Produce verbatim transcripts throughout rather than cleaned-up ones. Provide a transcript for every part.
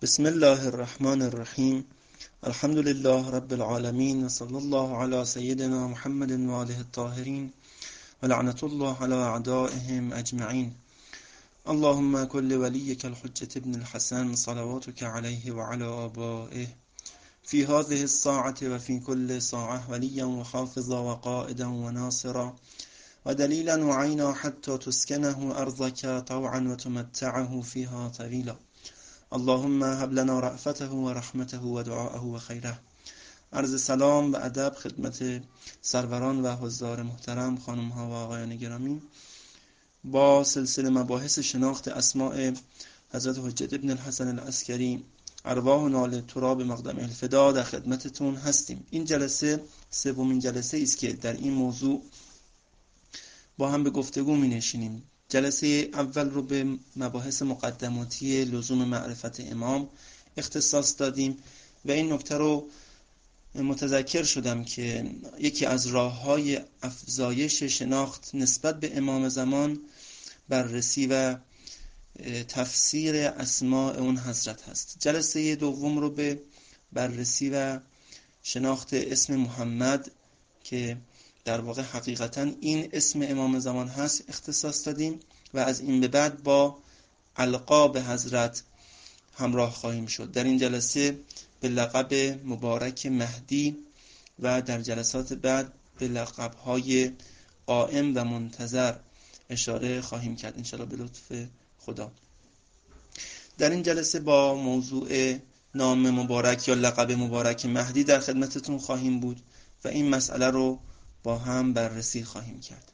بسم الله الرحمن الرحیم. الحمد لله رب العالمین و صلی الله علی سیدنا محمد و آله الطاهرین و لعنت الله علی اعدائهم اجمعین. اللهم كل وليك الحجة ابن الحسن صلواتك عليه وعلى آبائه في هذه الساعة وفي كل ساعة وليا وحافظا وقائدا وناصرا ودليلا وعينا حتى تسكنه أرضك طوعا وتمتعه فيها طويلا. اللهم هب لنا رأفته و رحمته و دعاءه و خیره. عرض سلام و ادب خدمت سروران و حضار محترم، خانم ها و آقایان گرامی. با سلسله مباحث شناخت اسماء حضرت حجت ابن الحسن العسکری ارواح نال تراب مقدم الفدا در خدمتتون هستیم. این جلسه سومین جلسه است که در این موضوع با هم به گفتگو می نشینیم. جلسه اول رو به مباحث مقدماتی لزوم معرفت امام اختصاص دادیم و این نکته رو متذکر شدم که یکی از راه‌های افزایش شناخت نسبت به امام زمان بررسی و تفسیر اسماء اون حضرت هست. جلسه دوم رو به بررسی و شناخت اسم محمد که در واقع حقیقتا این اسم امام زمان هست اختصاص دادیم و از این به بعد با القاب حضرت همراه خواهیم شد. در این جلسه به لقب مبارک مهدی و در جلسات بعد به لقب‌های قائم و منتظر اشاره خواهیم کرد انشاءالله به لطف خدا. در این جلسه با موضوع نام مبارک یا لقب مبارک مهدی در خدمتتون خواهیم بود و این مسئله رو با هم بررسی خواهیم کرد.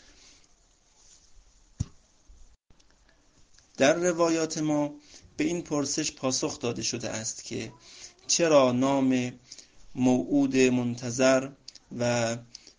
در روایات ما به این پرسش پاسخ داده شده است که چرا نام موعود منتظر و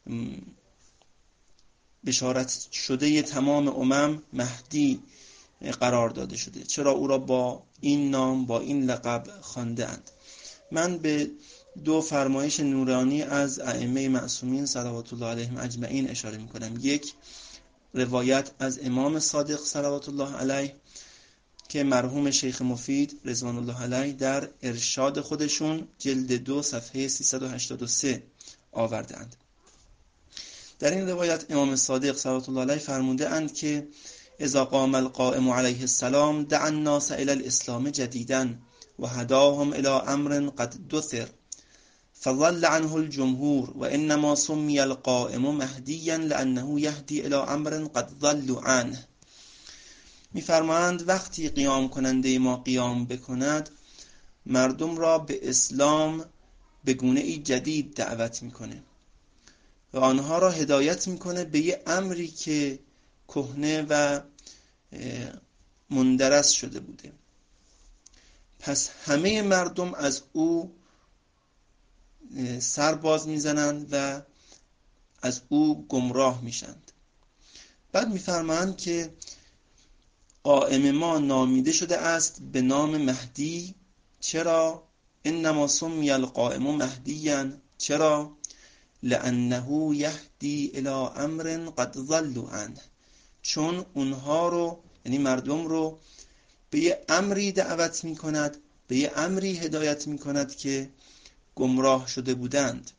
بشارت شده تمام امم مهدی قرار داده شده، چرا او را با این نام با این لقب خوانده اند. من به دو فرمایش نورانی از ائمه معصومین صلوات الله علیهم اجمعین اشاره می کنم. یک روایت از امام صادق صلوات الله علیه که مرحوم شیخ مفید رضوان الله علیه در ارشاد خودشون جلد دو صفحه سیصد و هشتاد و سه آوردند. در این روایت امام صادق صلوات الله علیه فرموده اند که اذا قام القائم علیه السلام دعا الناس الی الاسلام جدیدا و هداهم الی امر قد دثر فضل عنه الجمهور و انما سمی القائم مهدیا لانه یهدی الی امر قد ضلوا عنه. می‌فرمایند وقتی قیام کننده ما قیام بکند مردم را به اسلام به گونه‌ای جدید دعوت میکنه و آنها را هدایت میکنه به یه امری که کهنه و مندرس شده بوده. پس همه مردم از او سر باز میزنند و از او گمراه میشند. بعد میفرمایند که قائم ما نامیده شده است به نام مهدی. چرا؟ انما سمی القائم مهدیا. چرا؟ لانه یهدی الی امر قد ضلوا عنه. چون اونها رو یعنی مردم رو به یه امری دعوت میکند، به یه امری هدایت میکند که گمراه شده بودند.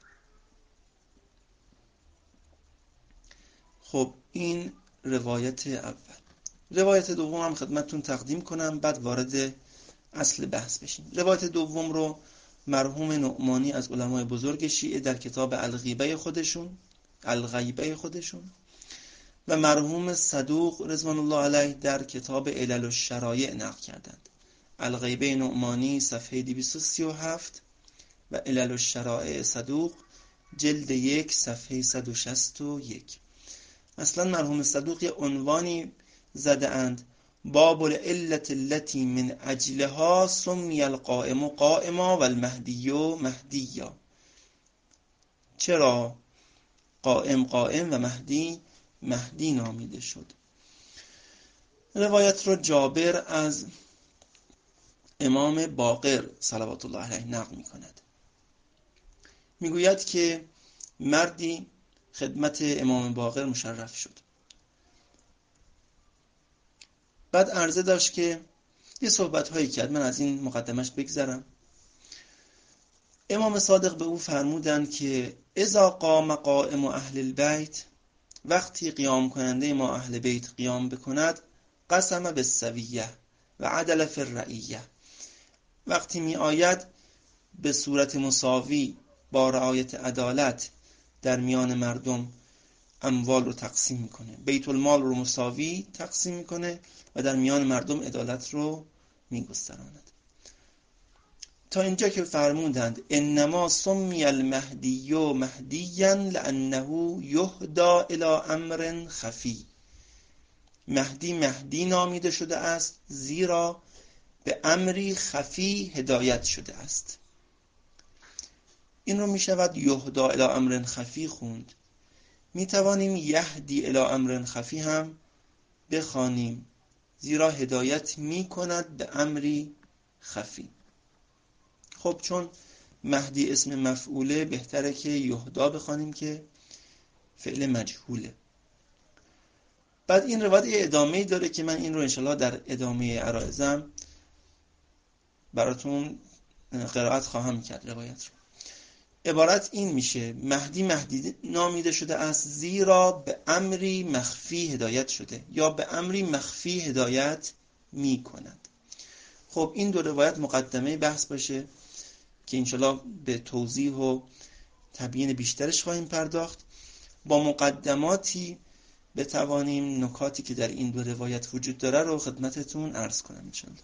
خب این روایت اول. روایت دوم هم خدمتتون تقدیم کنم بعد وارد اصل بحث بشیم. روایت دوم رو مرحوم نعمانی از علمای بزرگ شیعه در کتاب الغیبه خودشون الغیبه خودشون و مرحوم صدوق رضوان الله علیه در کتاب علل الشرایع نقل کردند. الغیبه نعمانی صفحه دویست و سی و هفت و علل الشرایع صدوق جلد یک صفحه صد و شصت و یک. اصلا مرحوم صدوق یه عنوانی زده اند باب العلت التي من اجلها سمی القائم قائما و المهدی مهدیا. چرا قائم قائم و مهدی مهدی نامیده شد؟ روایت رو جابر از امام باقر صلوات الله علیه نقل می کند. می گوید که مردی خدمت امام باقر مشرف شد. بعد عرضه داشت که یه صحبت هایی کرد، من از این مقدمش بگذرم. امام صادق به او فرمودند که اذا قام قائم اهل البیت، وقتی قیام کننده ما اهل بیت قیام بکند، قسم بالسویه و عدل فی الرعیه، وقتی می آید به صورت مساوی با رعایت عدالت در میان مردم اموال رو تقسیم میکنه، بیت المال رو مساوی تقسیم میکنه و در میان مردم عدالت رو میگستراند. تا اینجا که فرمودند انما سمی المهدی مهدیا لانه یهدی الی امر خفی، مهدی مهدی نامیده شده است زیرا به امری خفی هدایت شده است. این رو می شود یهدی الی امر خفی خوند. می توانیم یهدی الی امر خفی هم بخوانیم، زیرا هدایت می کند به امری خفی. خب چون مهدی اسم مفعوله، بهتره که یهدا بخوانیم که فعل مجهوله. بعد این روایت ادامه‌ای داره که من این رو انشالله در ادامه عرایزم براتون قرائت خواهم کرد. روایت رو عبارت این میشه: مهدی مهدی نامیده شده است زیرا به امری مخفی هدایت شده یا به امری مخفی هدایت می کند. خب این دو روایت مقدمه بحث باشه که انشالله به توضیح و تبیین بیشترش خواهیم پرداخت. با مقدماتی بتوانیم نکاتی که در این دو روایت وجود داره رو خدمتتون عرض کنم انشالله.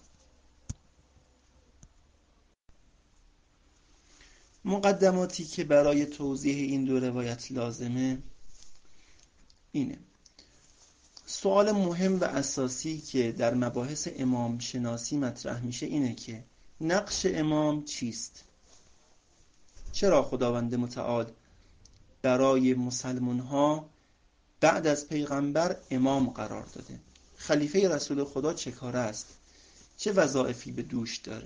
مقدماتی که برای توضیح این دو روایت لازمه اینه: سوال مهم و اساسی که در مباحث امام شناسی مطرح میشه اینه که نقش امام چیست؟ چرا خداوند متعال برای مسلمان ها بعد از پیغمبر امام قرار داده؟ خلیفه رسول خدا چه کاره است؟ چه وظایفی به دوش داره؟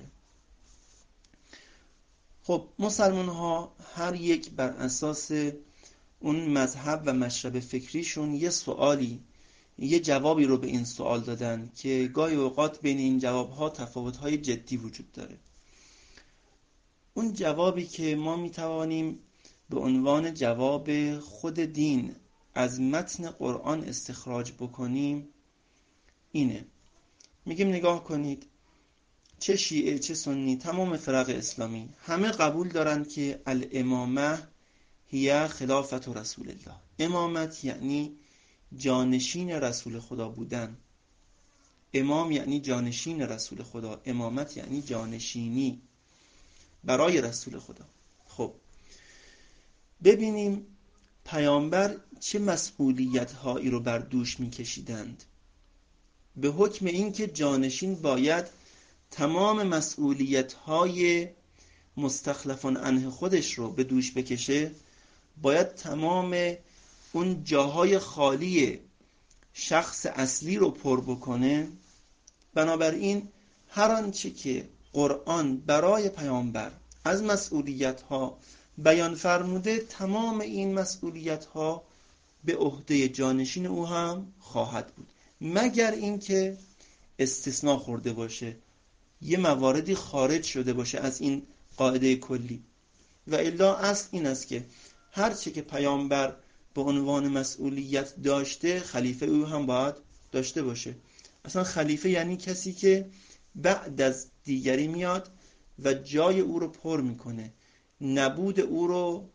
خب مسلمان ها هر یک بر اساس اون مذهب و مشرب فکریشون یه سوالی یه جوابی رو به این سوال دادن که گاهی اوقات بین این جوابها تفاوت‌های جدی وجود داره. اون جوابی که ما میتوانیم به عنوان جواب خود دین از متن قرآن استخراج بکنیم اینه: میگیم نگاه کنید، چه شیعه چه سنی، تمام فرق اسلامی همه قبول دارن که الامامه هی خلافت رسول الله. امامت یعنی جانشین رسول خدا بودن. امام یعنی جانشین رسول خدا، امامت یعنی جانشینی برای رسول خدا. خب ببینیم پیامبر چه مسئولیت هایی رو بر دوش می کشیدند. به حکم اینکه جانشین باید تمام مسئولیت های مستخلفان عنه خودش رو به دوش بکشه، باید تمام اون جاهای خالی شخص اصلی رو پر بکنه. بنابراین هر آنچه که قرآن برای پیامبر از مسئولیت ها بیان فرموده، تمام این مسئولیت ها به عهده جانشین او هم خواهد بود، مگر اینکه استثناء خورده باشه، یه مواردی خارج شده باشه از این قاعده کلی. و الا اصل این است که هر چه که پیامبر به عنوان مسئولیت داشته، خلیفه او هم باید داشته باشه. اصلا خلیفه یعنی کسی که بعد از دیگری میاد و جای او رو پر میکنه، نبود او رو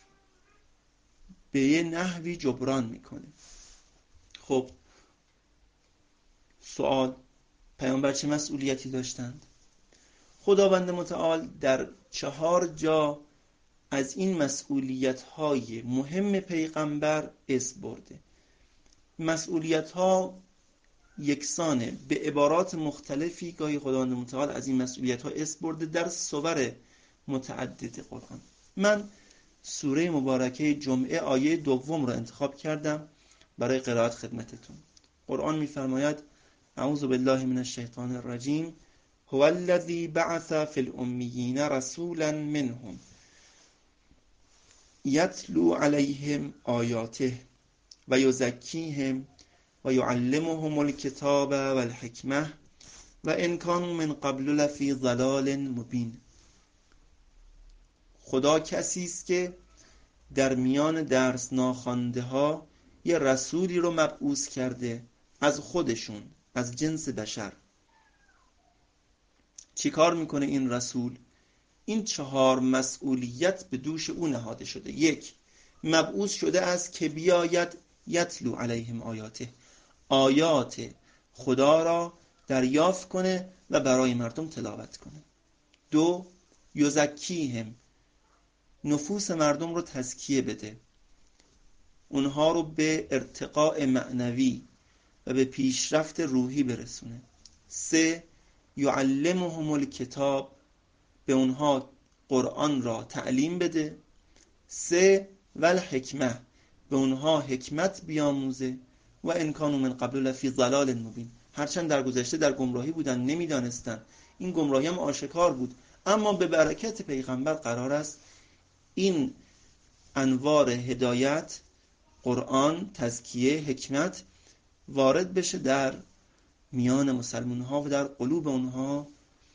به یه نحوی جبران میکنه. خب سوال: پیامبر چه مسئولیتی داشتند؟ خداوند متعال در چهار جا از این مسئولیت‌های مهم پیغمبر اسم برده. مسئولیت‌ها یکسانه، به عبارات مختلفی گاهی خداوند متعال از این مسئولیت‌ها اسم برده در سور متعدد قرآن. من سوره مبارکه جمعه آیه دوم را انتخاب کردم برای قرائت خدمتتون. قرآن می‌فرماید: اعوذ بالله من الشیطان الرجیم هو الذی بعث فی الامیین رسولا منهم یتلو علیهم آیاته و یزکیهم و یعلمهم الکتاب و الحکمه و ان کانوا من قبل لفی ضلال مبین. خدا کسی است که در میان درس ناخوانده ها یه رسولی رو مبعوث کرده از خودشون، از جنس بشر. چی کار میکنه این رسول؟ این چهار مسئولیت به دوش او نهاده شده. یک، مبعوث شده است که بیاید یتلو علیهم آیاته، آیات خدا را دریافت کنه و برای مردم تلاوت کنه. دو، یزکیهم، نفوس مردم رو تزکیه بده، اونها رو به ارتقاء معنوی و به پیشرفت روحی برسونه. سه، یعلمهم الکتاب، به اونها قرآن را تعلیم بده. سه، والحکمه، به اونها حکمت بیاموزه. و ان کانوا من قبل لفی ضلال مبین، هرچند در گذشته در گمراهی بودن، نمیدانستن، این گمراهی هم آشکار بود، اما به برکت پیغمبر قرار است این انوار هدایت، قرآن، تزکیه، حکمت وارد بشه در میان مسلمان ها و در قلوب اونها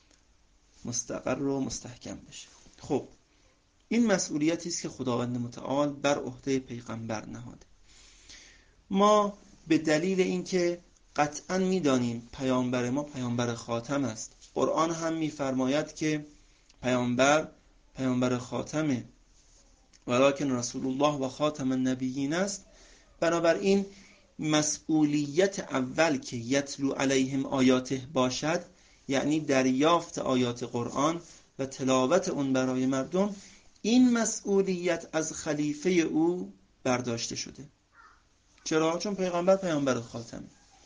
مستقر و مستحکم بشه. خب این مسئولیتی است که خداوند متعال بر عهده پیغمبر نهاده. ما به دلیل اینکه قطعا میدانیم پیامبر ما پیامبر خاتم است، قرآن هم میفرماید که پیامبر پیامبر خاتمه، ولکن رسول الله و خاتم النبیین است. بنابراین مسئولیت اول که یتلو علیهم آیاته باشد، یعنی دریافت آیات قرآن و تلاوت اون برای مردم، این مسئولیت از خلیفه او برداشته شده. چرا؟ چون پیغمبر پیامبر خاتمه.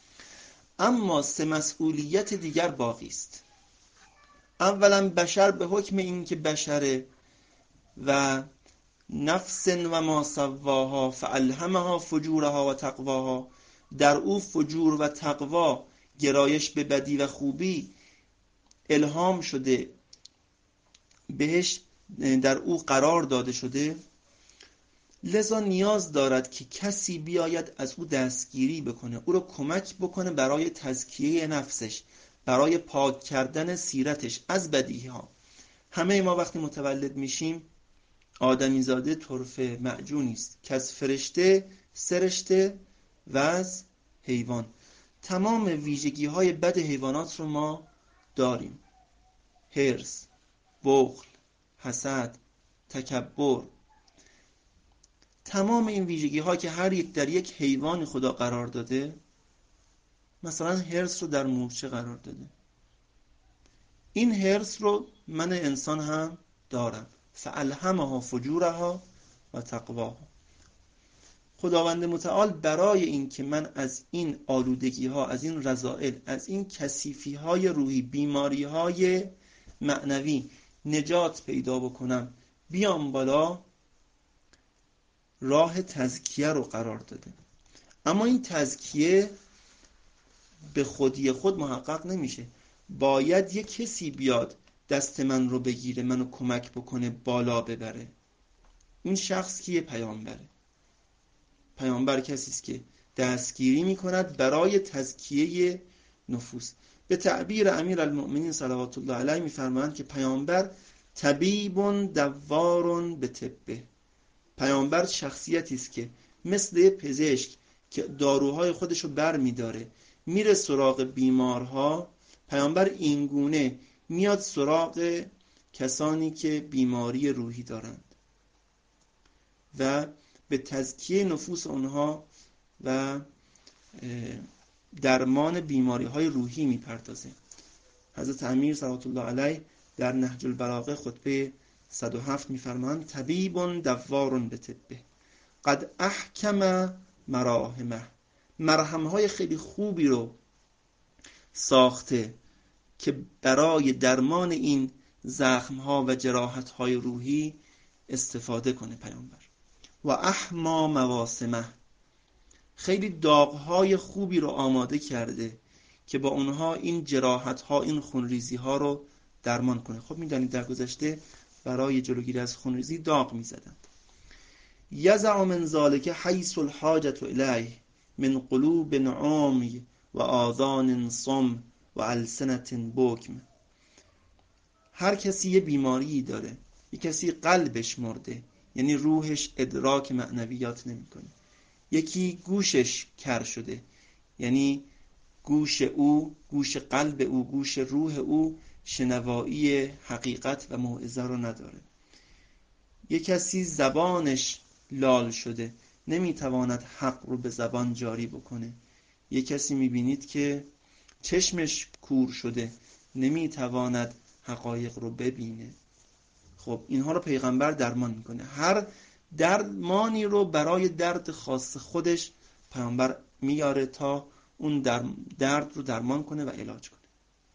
اما سه مسئولیت دیگر باقی است. اولا بشر به حکم این که بشره و نفس و ما سواها فالهمها فجورها و تقواها، در او فجور و تقوا، گرایش به بدی و خوبی الهام شده، بهش در او قرار داده شده، لذا نیاز دارد که کسی بیاید از او دستگیری بکنه، او رو کمک بکنه برای تزکیه نفسش، برای پاک کردن سیرتش از بدیها ها. همه ما وقتی متولد میشیم آدمی زاده طرفه معجونی است که از فرشته سرشته و از حیوان. تمام ویژگی های بد حیوانات رو ما داریم: حرص، بخل، حسد، تکبر. تمام این ویژگی ها که هر یک در یک حیوان خدا قرار داده، مثلا حرص رو در مورچه قرار داده، این حرص رو من انسان هم دارم. فالهمها فجورها و تقواها. خداوند متعال برای این که من از این آلودگی ها، از این رذائل، از این کثیفی های روحی، بیماری های معنوی نجات پیدا بکنم، بیام بالا، راه تزکیه رو قرار داده. اما این تزکیه به خودی خود محقق نمیشه، باید یک کسی بیاد دست من رو بگیره، منو کمک بکنه بالا ببره. این شخص کیه؟ پیامبره. پیامبر کسی است که دستگیری میکند برای تزکیه نفوس. به تعبیر امیرالمؤمنین صلوات الله علیه میفرمایند که پیامبر طبیب دوار به طبه. پیامبر شخصیتی است که مثل پزشک که داروهای خودشو بر میداره میره سراغ بیمارها، پیامبر اینگونه میاد سراغ کسانی که بیماری روحی دارند و به تزکیه نفوس اونها و درمان بیماری های روحی میپردازه. حضرت امیر صلوات الله علیه در نهج البلاغه خطبه صد و هفت میفرمایند طبیب دوار به طبه قد احکم مراهمه. مرهمهای خیلی خوبی رو ساخته که برای درمان این زخمها و جراحتهای روحی استفاده کنه پیامبر. و احما مواسمه، خیلی داغهای خوبی رو آماده کرده که با اونها این جراحتها، این خونریزیها رو درمان کنه. خب میدونید در گذشته برای جلوگیری از خونریزی داغ میزدند. یزع من ذالک حیث الحاجة الیه من قلوب عمی و آذان صم و السنة بکم. هر کسی یه بیماری داره. یه کسی قلبش مرده، یعنی روحش ادراک معنویات نمیکنه. یکی گوشش کر شده، یعنی گوش او، گوش قلب او، گوش روح او شنوایی حقیقت و موعظه رو نداره. یک کسی زبانش لال شده، نمیتواند حق رو به زبان جاری بکنه. یک کسی میبینید که چشمش کور شده، نمیتواند حقایق رو ببینه. خب اینها رو پیغمبر درمان میکنه. هر درمانی رو برای درد خاص خودش پیغمبر میاره تا اون در درد رو درمان کنه و علاج کنه.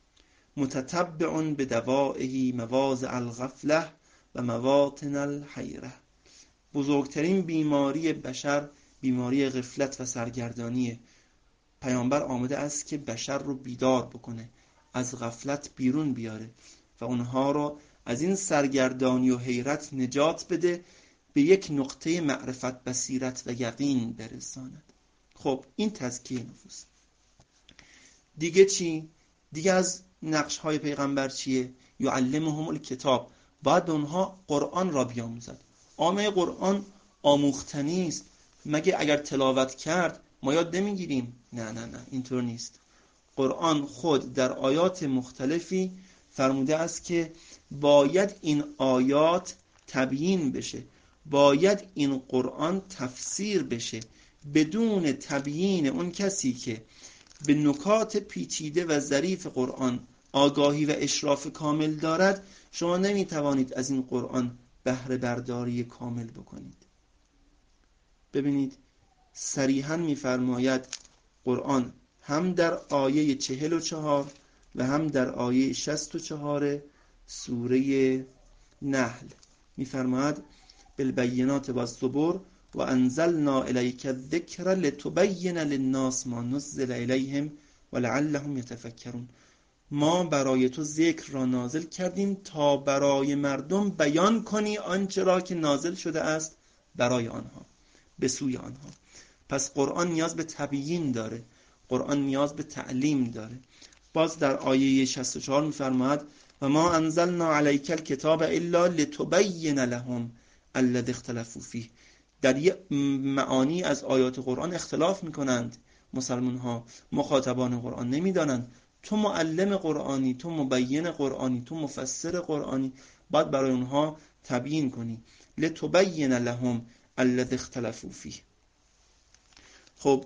متتبع به دوائه مواضع الغفله و مواطن الحیره. بزرگترین بیماری بشر بیماری غفلت و سرگردانیه. پیامبر آمده است که بشر رو بیدار بکنه، از غفلت بیرون بیاره و اونها رو از این سرگردانی و حیرت نجات بده، به یک نقطه معرفت، بصیرت و یقین برساند. خب این تزکیه نفوس. دیگه چی؟ دیگه از نقش های پیغمبر چیه؟ یعلمهم الکتاب. باید به اونها قرآن را بیاموزد. عامه قرآن آموختنی است. مگه اگر تلاوت کرد ما یاد نمیگیریم؟ نه نه نه، اینطور نیست. قرآن خود در آیات مختلفی فرموده است که باید این آیات تبیین بشه، باید این قرآن تفسیر بشه. بدون تبیین اون کسی که به نکات پیچیده و ظریف قرآن آگاهی و اشراف کامل دارد، شما نمیتوانید از این قرآن بهره برداری کامل بکنید. ببینید صریحاً میفرماید قرآن هم در آیه چهل و چهار و هم در آیه شصت و چهار سوره نحل میفرماید بالبینات والزبر و انزلنا الیک الذکر لتبین للناس ما نزل الیهم ولعلهم یتفکرون. ما برای تو ذکر را نازل کردیم تا برای مردم بیان کنی آنچه را که نازل شده است برای آنها، به سوی آنها. پس قرآن نیاز به تبیین داره، قرآن نیاز به تعلیم داره. باز در آیه شصت و چهار میفرماید و ما انزلنا علیک الکتاب الا لتبین لهم الذی اختلفوا فیه. در یه معانی از آیات قرآن اختلاف میکنند مسلمان ها، مخاطبان قرآن نمیدانند. تو معلم قرآنی، تو مبین قرآنی، تو مفسر قرآنی، باید برای اونها تبیین کنی. لتبین لهم الذی اختلفوا فیه. خب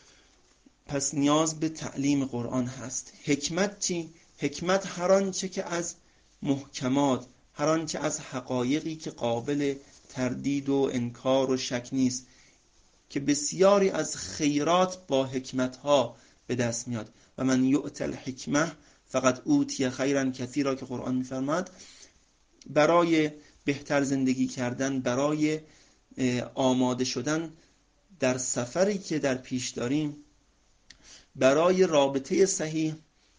پس نیاز به تعلیم قرآن هست. حکمت چی؟ حکمت هر آنچه که از محکمات، هر آنچه از حقایقی که قابل تردید و انکار و شک نیست، که بسیاری از خیرات با حکمتها به دست میاد. و من یؤت الحکمه فقط اوتی خیرا کثیرا که قرآن میفرماد. برای بهتر زندگی کردن، برای آماده شدن در سفری که در پیش داریم، برای رابطه صحیح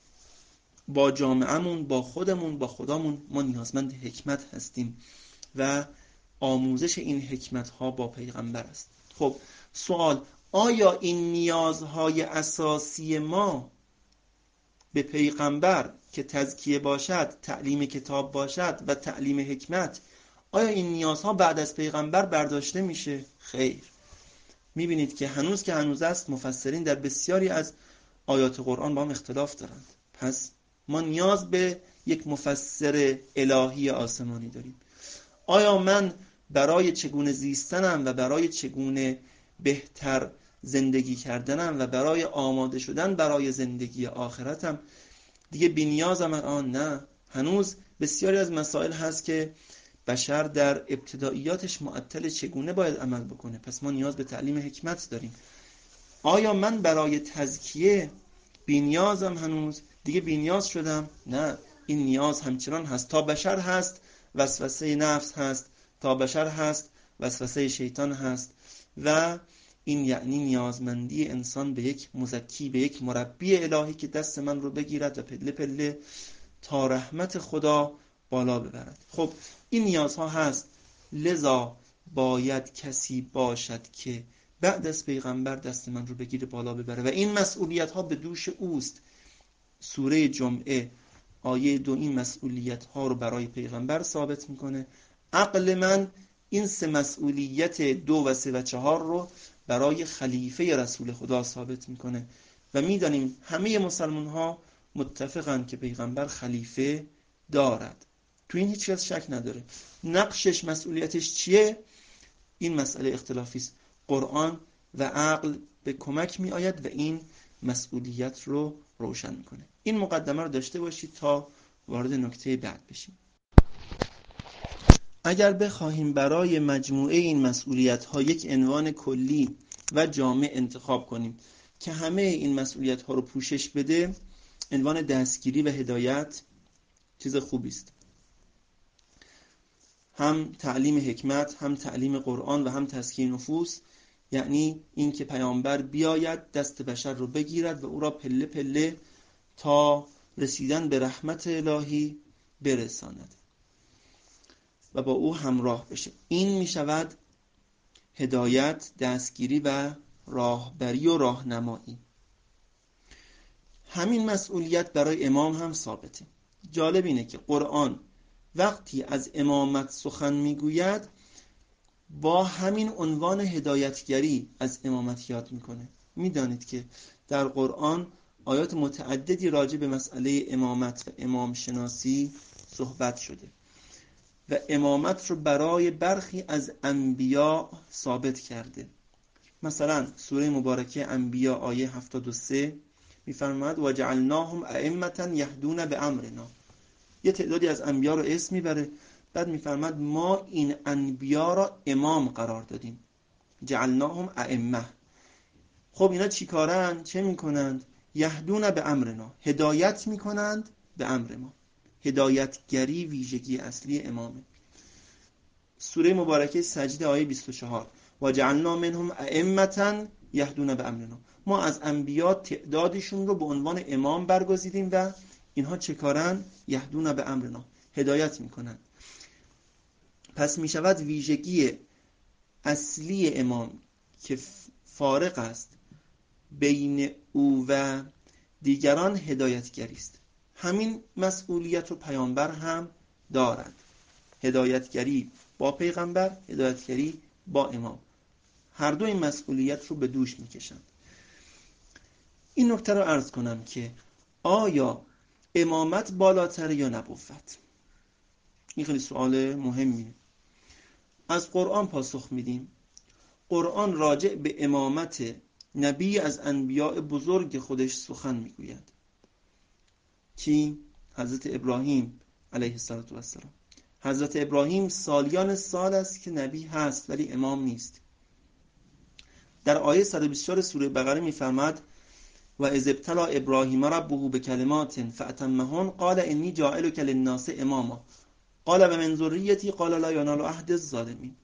با جامعهمون، با خودمون، با خدامون، ما نیازمند حکمت هستیم و آموزش این حکمت ها با پیغمبر است. خب سوال، آیا این نیازهای اساسی ما به پیغمبر که تزکیه باشد، تعلیم کتاب باشد و تعلیم حکمت، آیا این نیازها بعد از پیغمبر برداشته میشه؟ خیر. میبینید که هنوز که هنوز است مفسرین در بسیاری از آیات قرآن با هم اختلاف دارند. پس ما نیاز به یک مفسر الهی آسمانی داریم. آیا من برای چگونه زیستنم و برای چگونه بهتر زندگی کردنم و برای آماده شدن برای زندگی آخرتم دیگه بی‌نیازم الان؟ نه، هنوز بسیاری از مسائل هست که بشر در ابتداییاتش معطل چگونه باید عمل بکنه. پس ما نیاز به تعلیم حکمت داریم. آیا من برای تزکیه بی‌نیازم هنوز؟ دیگه بی‌نیاز شدم؟ نه، این نیاز همچنان هست. تا بشر هست وسوسه نفس هست، تا بشر هست وسوسه شیطان هست و این یعنی نیازمندی انسان به یک مزکی، به یک مربی الهی که دست من رو بگیرد و پله پله تا رحمت خدا بالا ببرد. خب این نیازها هست، لذا باید کسی باشد که بعد از پیغمبر دست من رو بگیره بالا ببره و این مسئولیت ها به دوش اوست. سوره جمعه آیه دو این مسئولیت ها رو برای پیغمبر ثابت میکنه. عقل من این سه مسئولیت دو و سه و چهار رو برای خلیفه رسول خدا ثابت میکنه و میدانیم همه مسلمان ها متفقن که پیغمبر خلیفه دارد، تو این هیچ کس شک نداره. نقشش، مسئولیتش چیه؟ این مسئله اختلافی است. قرآن و عقل به کمک می آید و این مسئولیت رو روشن میکنه. این مقدمه رو داشته باشید تا وارد نکته بعد بشیم. اگر بخواهیم برای مجموعه این مسئولیت ها یک عنوان کلی و جامع انتخاب کنیم که همه این مسئولیت ها رو پوشش بده، عنوان دستگیری و هدایت چیز خوبی است. هم تعلیم حکمت، هم تعلیم قرآن و هم تزکیه نفوس، یعنی این که پیامبر بیاید دست بشر رو بگیرد و او را پله پله تا رسیدن به رحمت الهی برساند و با او همراه بشه. این می شود هدایت، دستگیری و راهبری و راهنمایی. همین مسئولیت برای امام هم ثابته. جالب اینه که قرآن وقتی از امامت سخن میگوید با همین عنوان هدایتگری از امامت یاد میکنه. میدانید که در قرآن آیات متعددی راجع به مسئله امامت و امام شناسی صحبت شده و امامت رو برای برخی از انبیا ثابت کرده. مثلا سوره مبارکه انبیا آیه هفتاد و سه میفرماید و جعلناهم ائمة یهدون بامرنا. یه تعدادی از انبیا رو اسم میبره، بعد میفرماید ما این انبیا را امام قرار دادیم، جعلناهم ائمه. خب اینا چی کارن؟ چه میکنند؟ یهدون به امرنا، هدایت میکنند به امر ما. هدایتگری ویژگی اصلی امامه. سوره مبارکه سجده آیه بیست و چهار و جعلنا منهم ائمة یهدون به امرنا. ما از انبیا تعدادشون رو به عنوان امام برگزیدیم و اینها چه کارن؟ یهدون به امرنا، هدایت میکنن. پس میشود ویژگی اصلی امام که فارق است بین او و دیگران هدایتگری است. همین مسئولیت رو پیامبر هم دارد، هدایتگری با پیغمبر، هدایتگری با امام. هر دو این مسئولیت رو به دوش میکشند. این نکته رو عرض کنم که آیا امامت بالاتر یا نبوت؟ این خیلی سوال مهمیه. از قرآن پاسخ میدیم. قرآن راجع به امامت نبی از انبیاء بزرگ خودش سخن میگوید. کی؟ حضرت ابراهیم علیه السلام. حضرت ابراهیم سالیان سال است که نبی هست ولی امام نیست. در آیه صد و بیست و چهار سوره بقره میفرماد و اذ ابتلی ابراهیم ربه بکلمات فاتمهن قال انی جاعلک للناس اماما قال و من ذریتی قال لا ینال عهد الظالمین.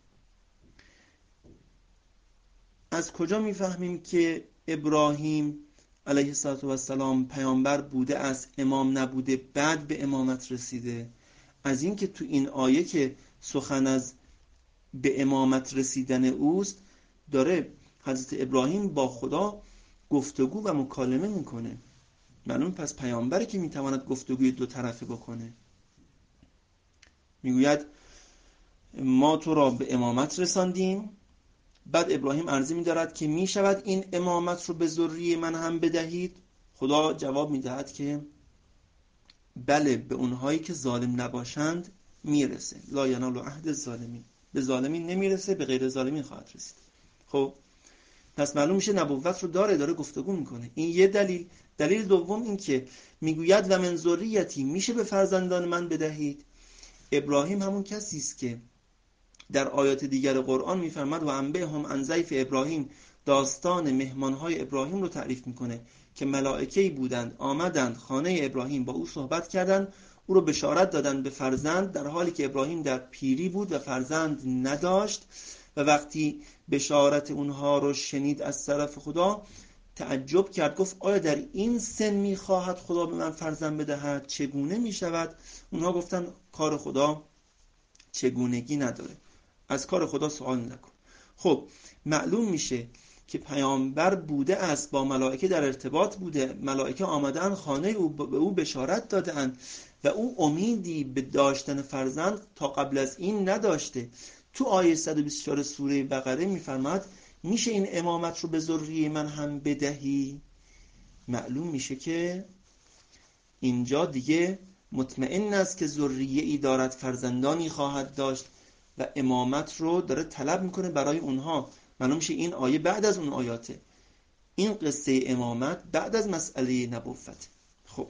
از کجا میفهمیم که ابراهیم علیه السلام پیامبر بوده است، امام نبوده، بعد به امامت رسیده؟ از این که تو این آیه که سخن از به امامت رسیدن اوست، داره حضرت ابراهیم با خدا گفتگو و مکالمه میکنه. معلوم پس پیامبره که میتواند گفتگوی دو طرفه بکنه. میگوید ما تو را به امامت رساندیم. بعد ابراهیم عرضی می‌دارد که می‌شود این امامت رو به ذریه من هم بدهید؟ خدا جواب می‌دهد که بله، به اونهایی که ظالم نباشند میرسه. لا ینال عهد الظالمین، به ظالمین نمیرسه، به غیر ظالمین خواهد رسید. خب پس معلوم میشه نبوت رو داره داره گفتگو میکنه. این یه دلیل. دلیل دوم این که میگوید و من ذریتی، میشه به فرزندان من بدهید. ابراهیم همون کسی است که در آیات دیگر قرآن میفرماد و انبئهم عن ضیف ابراهیم، داستان مهمانهای ابراهیم رو تعریف میکنه که ملائکه‌ای بودند آمدند خانه ابراهیم، با او صحبت کردند، او رو بشارت دادند به فرزند، در حالی که ابراهیم در پیری بود و فرزند نداشت. و وقتی بشارت اونها رو شنید از طرف خدا تعجب کرد، گفت آیا در این سن میخواهد خدا به من فرزند بدهد؟ چگونه میشود؟ اونها گفتن کار خدا چگونگی نداره، از کار خدا سوال نکن. خب معلوم میشه که پیامبر بوده است، با ملائکه در ارتباط بوده، ملائکه آمدن خانه او به او بشارت دادن و او امیدی به داشتن فرزند تا قبل از این نداشته. تو آیه صد و بیست و چهار سوره بقره میفرماد میشه این امامت رو به ذریه من هم بدهی. معلوم میشه که اینجا دیگه مطمئن است که ذریه ای دارد، فرزندانی خواهد داشت و امامت رو داره طلب میکنه برای اونها. معلوم میشه این آیه بعد از اون آیاته، این قصه امامت بعد از مسئله نبوت. خب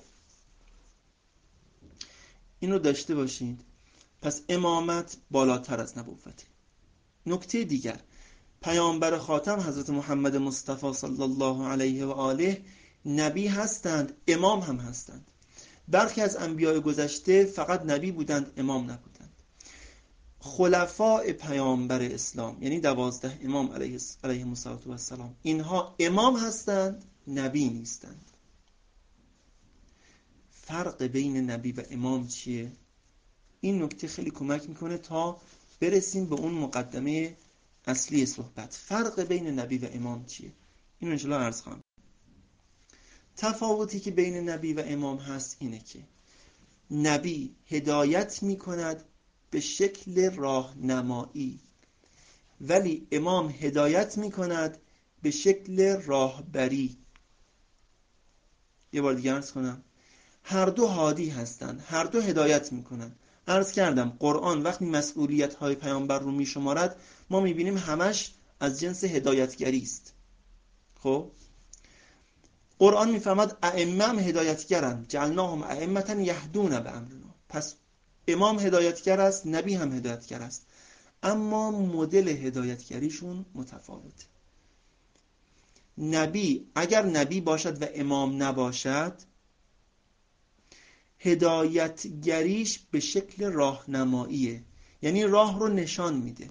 این رو داشته باشید. پس امامت بالاتر از نبوت. نکته دیگر، پیامبر خاتم حضرت محمد مصطفی صلی الله علیه و آله نبی هستند، امام هم هستند. برخی از انبیاء گذشته فقط نبی بودند، امام نبودند. خلفاء پیامبر اسلام یعنی دوازده امام علیه علیهم السلام، اینها امام هستند، نبی نیستند. فرق بین نبی و امام چیه؟ این نکته خیلی کمک میکنه تا برسیم به اون مقدمه اصلی صحبت. فرق بین نبی و امام چیه؟ اینو انشاءالله عرض خواهم. تفاوتی که بین نبی و امام هست اینه که نبی هدایت میکند به شکل راهنمایی، ولی امام هدایت میکند به شکل راهبری. یه بار دیگه عرض کنم، هر دو هادی هستند، هر دو هدایت میکنند. عرض کردم قرآن وقتی مسئولیت های پیامبر رو میشمارد، ما میبینیم همش از جنس هدایتگری است. خب قرآن میفهمد ائمه هم هدایتگرند، جعلناهم ائمة یهدون بامرنا. پس امام هدایتگر است، نبی هم هدایتگر است، اما مدل هدایتگریشون متفاوته. نبی اگر نبی باشد و امام نباشد، هدایتگریش به شکل راهنماییه، یعنی راه رو نشان میده.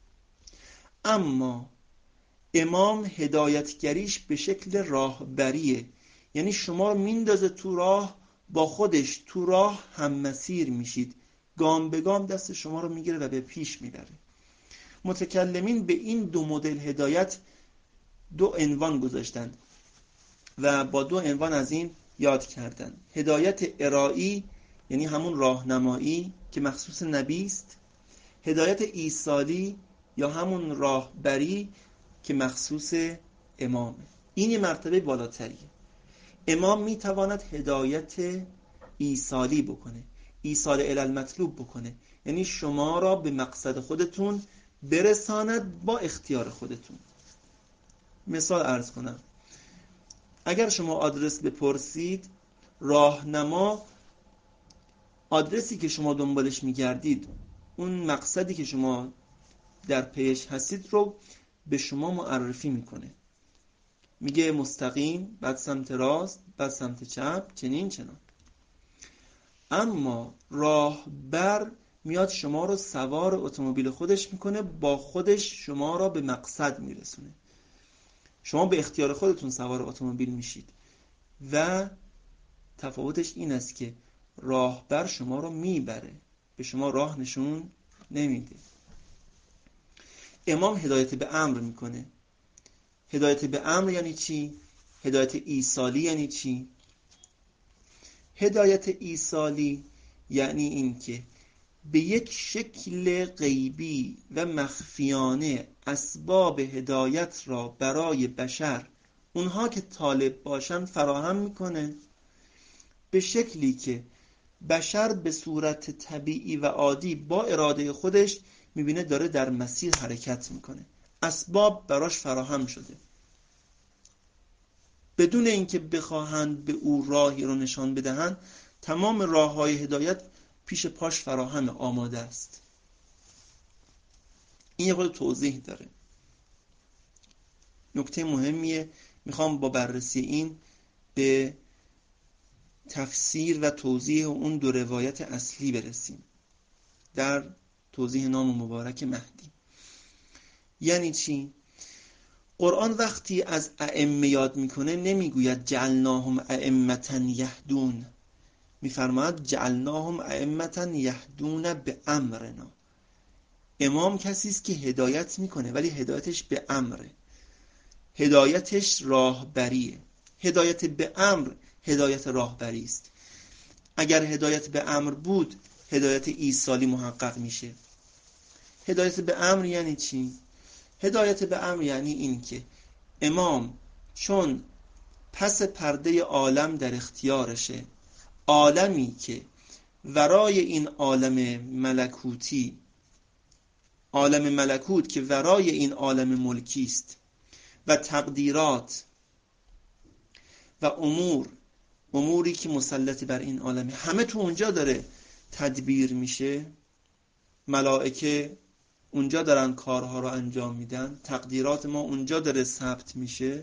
اما امام هدایتگریش به شکل راهبریه، یعنی شما رو میندازه تو راه، با خودش تو راه هم مسیر میشید، گام به گام دست شما رو میگیره و به پیش میبره. متکلمین به این دو مدل هدایت دو عنوان گذاشتند و با دو عنوان از این یاد کردن. هدایت ارائی یعنی همون راهنمایی که مخصوص نبی است، هدایت ایصالی یا همون راهبری که مخصوص امامه. این یه مرتبه بالاتریه. امام میتواند هدایت ایصالی بکنه، ایصال الی المطلوب بکنه، یعنی شما را به مقصد خودتون برساند با اختیار خودتون. مثال عرض کنم، اگر شما آدرس بپرسید، راهنما آدرسی که شما دنبالش میگردید، اون مقصدی که شما در پیش هستید رو به شما معرفی میکنه، میگه مستقیم، بعد سمت راست، بعد سمت چپ، چنین چنان. اما راهبر میاد شما رو سوار اتومبیل خودش میکنه، با خودش شما را به مقصد میرسونه. شما به اختیار خودتون سوار اتومبیل میشید و تفاوتش این است که راهبر شما رو میبره، به شما راه نشون نمیده. امام هدایت به امر میکنه. هدایت به امر یعنی چی؟ هدایت ایصالی یعنی چی؟ هدایت ایصالی یعنی این که به یک شکل غیبی و مخفیانه اسباب هدایت را برای بشر، اونها که طالب باشن، فراهم میکنه، به شکلی که بشر به صورت طبیعی و عادی با اراده خودش میبینه داره در مسیر حرکت میکنه، اسباب براش فراهم شده، بدون اینکه بخواهند به او راهی رو نشان بدهند، تمام راههای هدایت پیش پاش فراهم، آماده است. این یه خود توضیح داره، نکته مهمیه. میخوام با بررسی این به تفسیر و توضیح اون دو روایت اصلی برسیم در توضیح نام مبارک مهدی. یعنی چی؟ قرآن وقتی از ائمه یاد میکنه نمیگوید جعلناهم ائمة یهدون، میفرماید جعلناهم ائمة یهدون به امرنا. امام کسی است که هدایت میکنه، ولی هدایتش به امره. هدایتش راهبریه. هدایت به امر هدایت راهبری است. اگر هدایت به امر بود هدایت ایصالی محقق میشه. هدایت به امر یعنی چی؟ هدایت به امر یعنی این که امام چون پس پرده عالم در اختیارشه، عالمی که ورای این عالم ملکوتی، عالم ملکوت که ورای این عالم ملکی است و تقدیرات و امور، اموری که مسلط بر این عالمه، همه تو اونجا داره تدبیر میشه. ملائکه اونجا دارن کارها رو انجام میدن، تقدیرات ما اونجا داره ثبت میشه.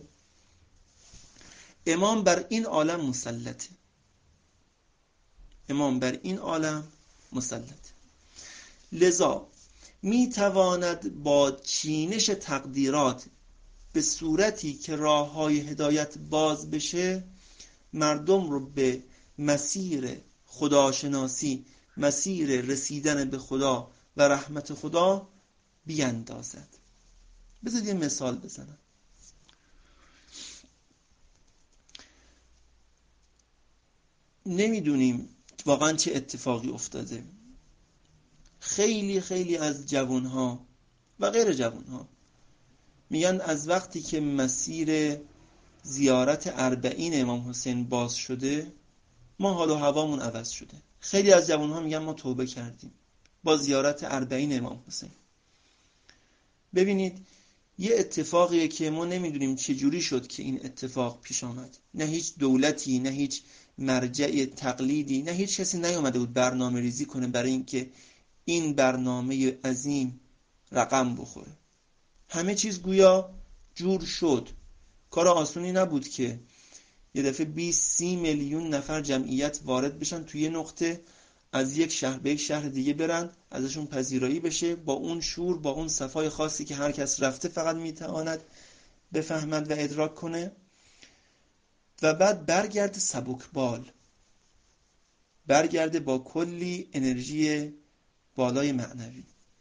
امام بر این عالم مسلطه. امام بر این عالم مسلطه. لذا میتواند با چینش تقدیرات به صورتی که راههای هدایت باز بشه مردم رو به مسیر خداشناسی، مسیر رسیدن به خدا و رحمت خدا بیاندازد. بذارید یه مثال بزنم. نمیدونیم واقعا چه اتفاقی افتاده. خیلی خیلی از جوانها و غیر جوانها میگن از وقتی که مسیر زیارت اربعین امام حسین باز شده ما حال و هوامون عوض شده. خیلی از جوانها میگن ما توبه کردیم با زیارت اربعین امام حسین. ببینید یه اتفاقیه که ما نمیدونیم چجوری شد که این اتفاق پیش آمد. نه هیچ دولتی، نه هیچ مرجع تقلیدی، نه هیچ کسی نیومده بود برنامه ریزی کنه برای اینکه این برنامه عظیم رقم بخوره. همه چیز گویا جور شد. کار آسونی نبود که یه دفعه بیست سی میلیون نفر جمعیت وارد بشن توی یه نقطه، از یک شهر به یک شهر دیگه برن، ازشون پذیرایی بشه با اون شور، با اون صفای خاصی که هر کس رفته فقط میتواند بفهمد و ادراک کنه، و بعد برگرده سبکبال، برگرده با کلی انرژی بالای معنوی.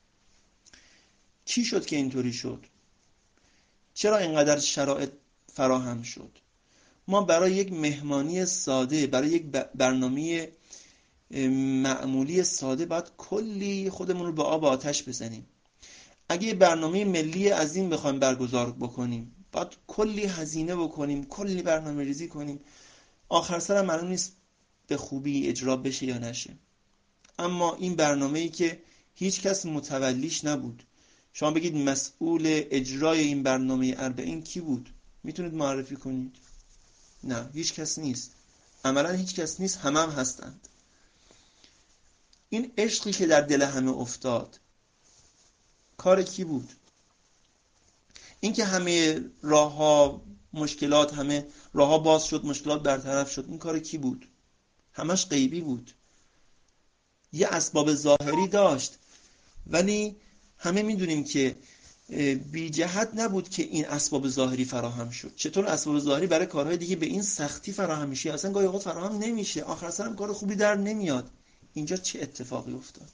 چی شد که اینطوری شد؟ چرا اینقدر شرایط فراهم شد؟ ما برای یک مهمانی ساده، برای یک برنامه معمولی ساده باید کلی خودمون رو به آب آتش بزنیم. اگه برنامه ملی عظیم بخوایم برگزار بکنیم باید کلی هزینه بکنیم، کلی برنامه ریزی کنیم. آخر سر هم معلوم نیست به خوبی اجرا بشه یا نشه. اما این برنامه‌ای که هیچ کس متولیش نبود، شما بگید مسئول اجرای این برنامه اربعین کی بود؟ میتونید معرفی کنید؟ نه، هیچ کس نیست. عملا هیچ کس نیست، همه هم هستند. این عشقی که در دل همه افتاد کار کی بود؟ این که همه راه‌ها مشکلات، همه راه‌ها باز شد، مشکلات برطرف شد، این کار کی بود؟ همش غیبی بود. یه اسباب ظاهری داشت ولی همه میدونیم که بی جهت نبود که این اسباب ظاهری فراهم شد. چطور اسباب ظاهری برای کارهای دیگه به این سختی فراهم میشه؟ اصلا گاهی اوقات فراهم نمیشه، آخر سر هم کار خوبی در نمیاد. اینجا چه اتفاقی افتاد؟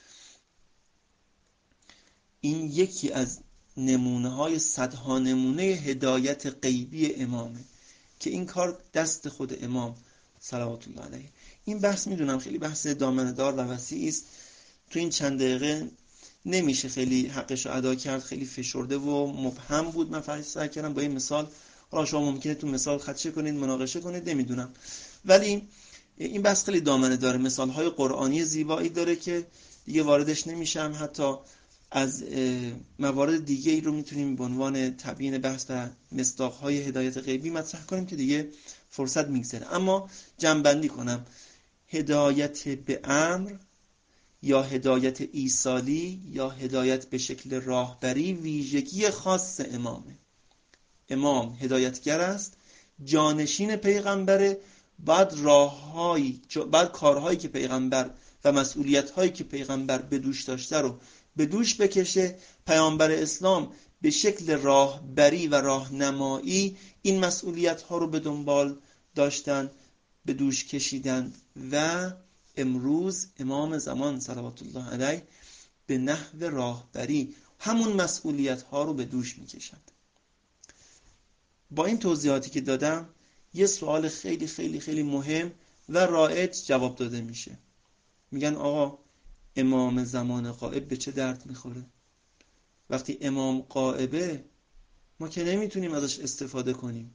این یکی از نمونه های صدها نمونه هدایت غیبی امامه که این کار دست خود امام صلوات الله علیه. این بحث میدونم خیلی بحث دامنه‌دار و وسیعی است، تو این چند دقیقه نمیشه خیلی حقش رو ادا کرد، خیلی فشرده و مبهم بود. من فقط سعی کردم با این مثال، حالا شما ممکنه تو مثال خدشه کنید، مناقشه کنید، نمیدونم، ولی این بحث خیلی دامنه داره، مثال های قرآنی زیبایی داره که دیگه واردش نمیشم. حتی از موارد دیگه ای رو میتونیم به عنوان تبیین بحث و مصداق های هدایت غیبی مطرح کنیم که دیگه فرصت میگذره. اما جمع‌بندی کنم، هدایت به امر یا هدایت ایصالی یا هدایت به شکل راهبری ویژگی خاص امامه. امام هدایتگر است، جانشین پیغمبره، بعد راههایی، بعد کارهایی که پیغمبر و مسئولیت‌هایی که پیغمبر به دوش داشته رو به دوش بکشه. پیامبر اسلام به شکل راهبری و راهنمایی این مسئولیت‌ها رو به دنبال داشتن، به دوش کشیدن، و امروز امام زمان صلوات الله علیه به نحو راهبری همون مسئولیت‌ها رو به دوش می‌کشند. با این توضیحاتی که دادم یه سوال خیلی خیلی خیلی مهم و رایج جواب داده میشه. میگن آقا امام زمان غائب به چه درد میخوره؟ وقتی امام غائبه ما که نمیتونیم ازش استفاده کنیم.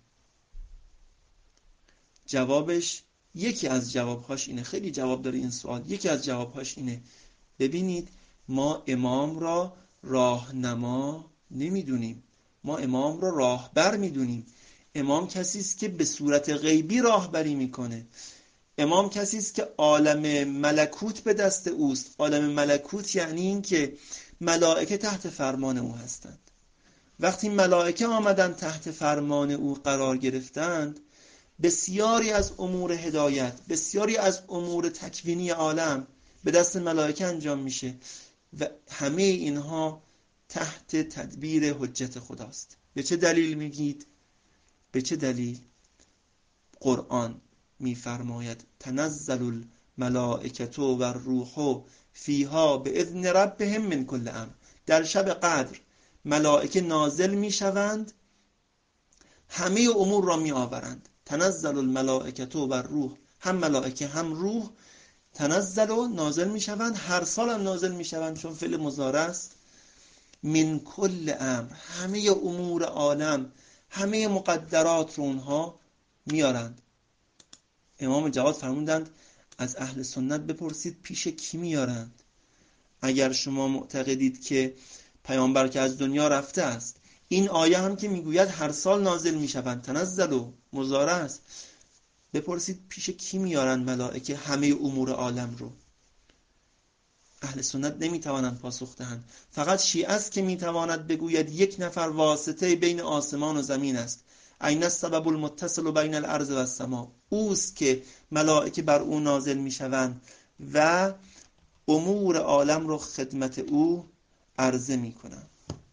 جوابش، یکی از جوابهاش اینه، خیلی جواب داره این سوال، یکی از جوابهاش اینه ببینید ما امام را راهنما نمیدونیم، ما امام را راهبر میدونیم. امام کسی است که به صورت غیبی راهبری میکنه. امام کسی است که عالم ملکوت به دست اوست. عالم ملکوت یعنی این که ملائکه تحت فرمان او هستند. وقتی ملائکه آمدن تحت فرمان او قرار گرفتند، بسیاری از امور هدایت، بسیاری از امور تکوینی عالم به دست ملائکه انجام میشه و همه اینها تحت تدبیر حجت خداست. به چه دلیل میگید؟ به چه دلیل؟ قرآن میفرماید تنزل الملائکة و الروح فیها به اذن ربهم من کل امر. در شب قدر ملائکه نازل میشوند، همه امور را می آورند. تنزل الملائکة و الروح، هم ملائکه هم روح تنزل و نازل می شوند، هر سال هم نازل می شوند چون فعل مضارع است. من کل امر، همه امور عالم، همه مقدرات رو اونها میارند. امام جواد فرمودند از اهل سنت بپرسید پیش کی میارند؟ اگر شما معتقدید که پیامبر که از دنیا رفته است، این آیه هم که میگوید هر سال نازل میشوند، تنزل و مضارع است، بپرسید پیش کی میارند ملائکه همه امور عالم رو؟ اهل سنت نمیتوانند پاسخ دهند. فقط شیعه است که میتواند بگوید یک نفر واسطه بین آسمان و زمین است. این السبب المتصل بین الارض و السماء، اوست که ملائکه بر او نازل میشوند و امور عالم رو خدمت او عرضه میکنند.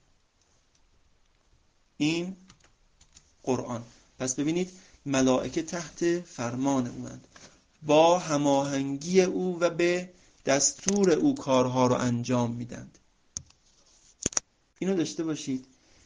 این قرآن. پس ببینید ملائکه تحت فرمان اوند، با هماهنگی او و به دستور او کارها رو انجام میدند. اینو داشته باشید.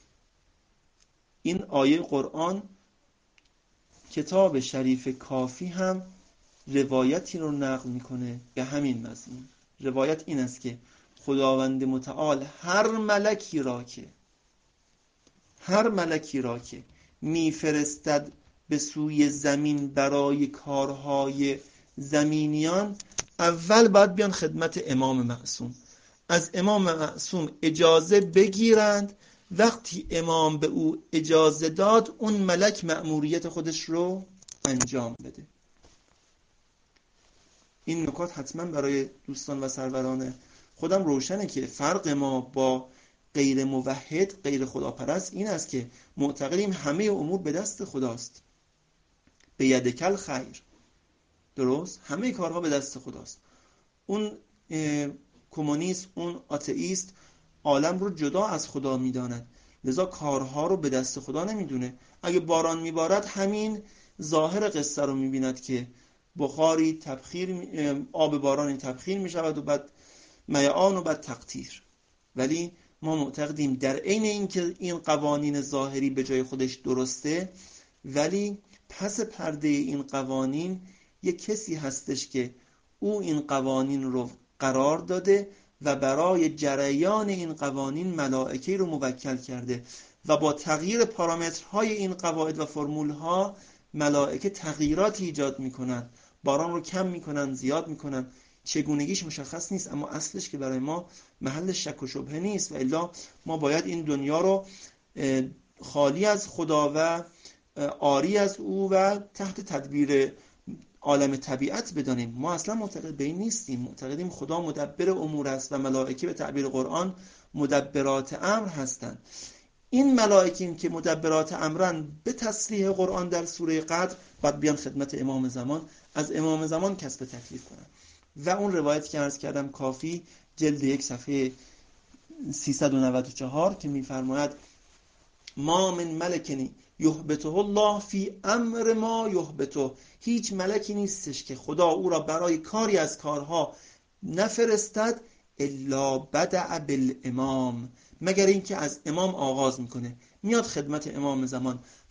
این آیه قرآن، کتاب شریف کافی هم روایتی رو نقل میکنه به همین مضمون. روایت این است که خداوند متعال هر ملکی را که هر ملکی را که میفرستد به سوی زمین برای کارهای زمینیان، اول باید بیان خدمت امام معصوم، از امام معصوم اجازه بگیرند. وقتی امام به او اجازه داد، اون ملک مأموریت خودش رو انجام بده. این نکات حتما برای دوستان و سروران خودم روشنه که فرق ما با غیر موحد، غیر خداپرست این است که معتقدیم همه امور به دست خداست. به یدکل خیر، درست؟ همه کارها به دست خداست. اون کمونیست، اون آتئیست عالم رو جدا از خدا میداند، لذا کارها رو به دست خدا نمیدونه. اگه باران میبارد همین ظاهر قصه رو میبیند که بخاری تبخیر، آب بارانی تبخیر میشود و بعد میعان و بعد تقطیر. ولی ما معتقدیم در عین این که این قوانین ظاهری به جای خودش درسته، ولی پس پرده این قوانین یک کسی هستش که او این قوانین رو قرار داده و برای جریان این قوانین ملائکه رو موکل کرده و با تغییر پارامترهای این قواعد و فرمولها ملائکه تغییراتی ایجاد میکنن، باران رو کم میکنن، زیاد میکنن. چگونگیش مشخص نیست، اما اصلش که برای ما محل شک و شبهه نیست و الا ما باید این دنیا رو خالی از خدا و عاری از او و تحت تدبیر عالم طبیعت بدانیم. ما اصلا معتقد به این نیستیم. معتقدیم خدا مدبر امور است و ملائکه به تعبیر قرآن مدبرات امر هستند. این ملائکه که مدبرات امرن به تصریح قرآن در سوره قدر بعد بیان خدمت امام زمان، از امام زمان کسب تکلیف کنن. و اون روایت که عرض کردم کافی جلد یک صفحه سیصد و نود و چهار که میفرماید ما من ملکنی یهبته الله فی امر ما یهبته، هیچ ملکی نیستش که خدا او را برای کاری از کارها نفرستد الا بدع بالامام، مگر اینکه از امام آغاز میکنه. میاد خدمت امام زمان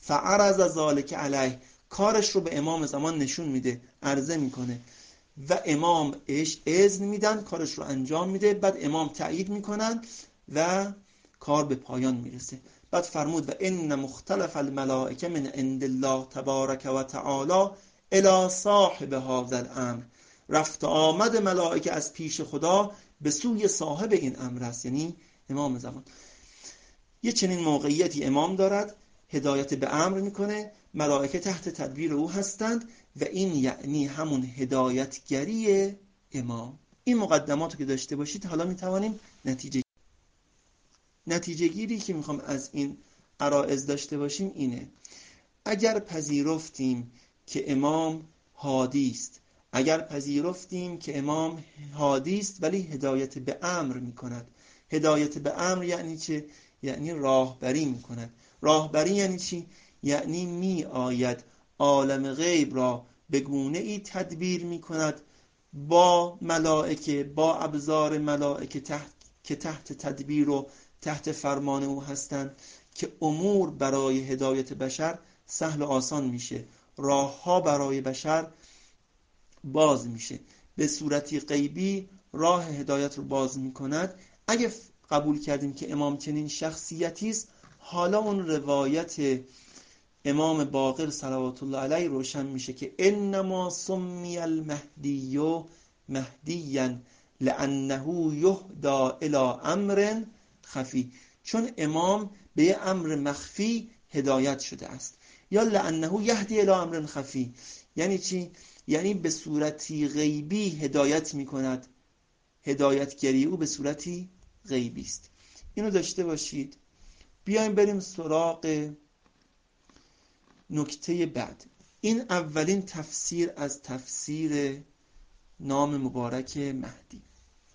فعرض ذلک علیه، کارش رو به امام زمان نشون میده، عرضه میکنه و امام اش اذن میدن، کارش رو انجام میده، بعد امام تایید میکنن و کار به پایان میرسه. بعد فرمود و ان مختلف الملائکه من عند الله تبارک و تعالی الی صاحب هذا الامر، رفت آمد ملائکه از پیش خدا به سوی صاحب این امر است، یعنی امام زمان. یه چنین موقعیتی امام دارد، هدایت به امر میکنه، ملائکه تحت تدبیر او هستند و این یعنی همون هدایتگری امام. این مقدماتو که داشته باشید حالا میتوانیم نتیجه نتیجه گیری که میخوام از این عرائض داشته باشیم اینه: اگر پذیرفتیم که امام هادی است، اگر پذیرفتیم که امام هادی است ولی هدایت به امر میکند. هدایت به امر یعنی چه؟ یعنی راهبری میکند. راهبری یعنی چی؟ یعنی می آید عالم غیب را به گونه ای تدبیر میکند با ملائکه، با ابزار ملائکه تحت که تحت تدبیر و تحت فرمان او هستند که امور برای هدایت بشر سهل و آسان میشه، راه ها برای بشر باز میشه. به صورتی غیبی راه هدایت رو باز میکند. اگه قبول کردیم که امام چنین شخصیتی است، حالا اون روایت امام باقر صلوات الله علیه روشن میشه که انما سمی المهدی مهدیا لانه یهدی الی امر خفی، چون امام به یه امر مخفی هدایت شده است. یا لانه یهدی الی امر خفی یعنی چی؟ یعنی به صورتی غیبی هدایت میکند، هدایتگری او به صورتی غیبی است. اینو داشته باشید. بیایم بریم سراغ نکته بعد. این اولین تفسیر از تفسیر نام مبارک مهدی.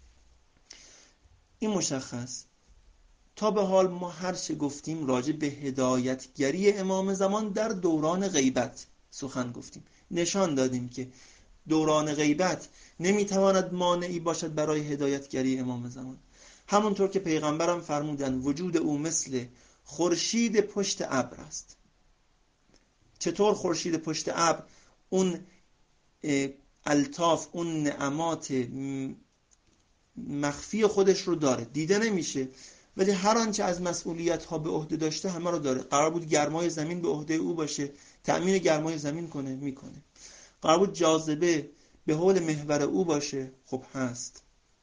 این مشخص تا به حال ما هر چه گفتیم راجع به هدایتگری امام زمان در دوران غیبت سخن گفتیم، نشان دادیم که دوران غیبت نمیتواند مانعی باشد برای هدایتگری امام زمان. همونطور که پیغمبرم فرمودن وجود او مثل خورشید پشت ابر است. چطور خورشید پشت ابر اون الطاف، اون نعمات مخفی خودش رو داره، دیده نمیشه، ولی هر آنچه از مسئولیت ها به عهده داشته همه رو داره. قرار بود گرمای زمین به عهده او باشه، تأمین گرمای زمین کنه، میکنه. قرار بود جاذبه به حول محور او باشه، خب هست.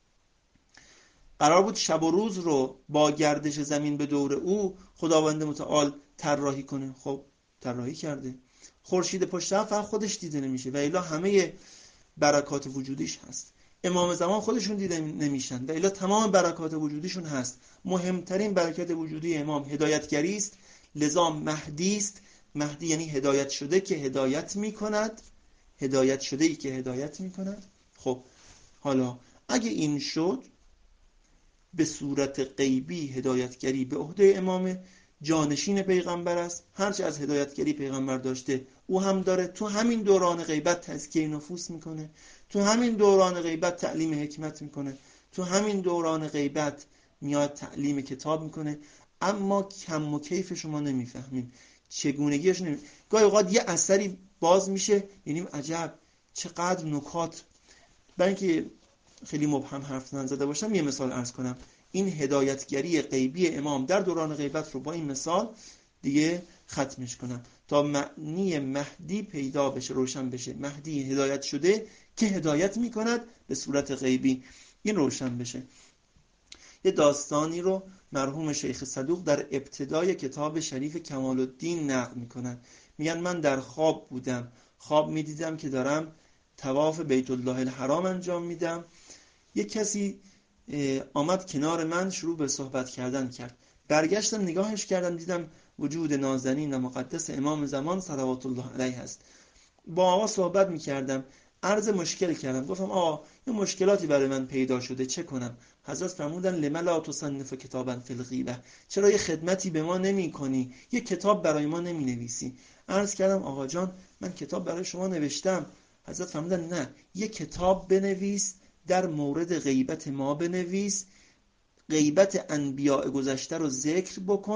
قرار بود شب و روز رو با گردش زمین به دور او خداوند متعال طراحی کنه، خب طراحی کرده. خورشید پشت ابر فقط خودش دیده نمیشه و الا همه برکات وجودیش هست. امام زمان خودشون دیده نمیشن و الا تمام برکات وجودیشون هست. مهمترین برکت وجودی امام هدایتگری است، لذا مهدی است. مهدی یعنی هدایت شده که هدایت میکند، هدایت شده ای که هدایت میکند. خب حالا اگه این شد، به صورت غیبی هدایتگری به عهده امام، جانشین پیغمبر است. هرچه از هدایتگری پیغمبر داشته او هم داره. تو همین دوران غیبت تزکیه نفوس میکنه، تو همین دوران غیبت تعلیم حکمت میکنه، تو همین دوران غیبت میاد تعلیم کتاب میکنه. اما کم و کیف شما نمیفهمیم، چگونگیش نمیفهمیم. گاهی اوقات یه اثری باز میشه یعنی عجب چقدر نکات. برای اینکه خیلی مبهم حرف نزده باشم یه مثال عرض کنم. این هدایتگری غیبی امام در دوران غیبت رو با این مثال دیگه ختمش کنم تا معنی مهدی پیدا بشه، روشن بشه. مهدی هدایت شده که هدایت میکند به صورت غیبی، این روشن بشه. یه داستانی رو مرحوم شیخ صدوق در ابتدای کتاب شریف کمال الدین نقل میکنن. میگن من در خواب بودم، خواب میدیدم که دارم طواف بیت الله الحرام انجام میدم. یک کسی آمد کنار من، شروع به صحبت کردن کرد. برگشتم نگاهش کردم، دیدم وجود نازنین و مقدس امام زمان صلوات الله علیه است. با آقا صحبت میکردم، عرض مشکل کردم، گفتم آقا یه مشکلاتی برای من پیدا شده، چه کنم؟ حضرت فرمودن لما لا تصنف کتابا فی الغیبه، چرا یه خدمتی به ما نمی کنی، یه کتاب برای ما نمی نویسی؟ عرض کردم آقا جان من کتاب برای شما نوشتم. حضرت فرمودن نه، یه کتاب بنویس در مورد غیبت ما بنویس، غیبت انبیاء گذشته رو ذکر بکن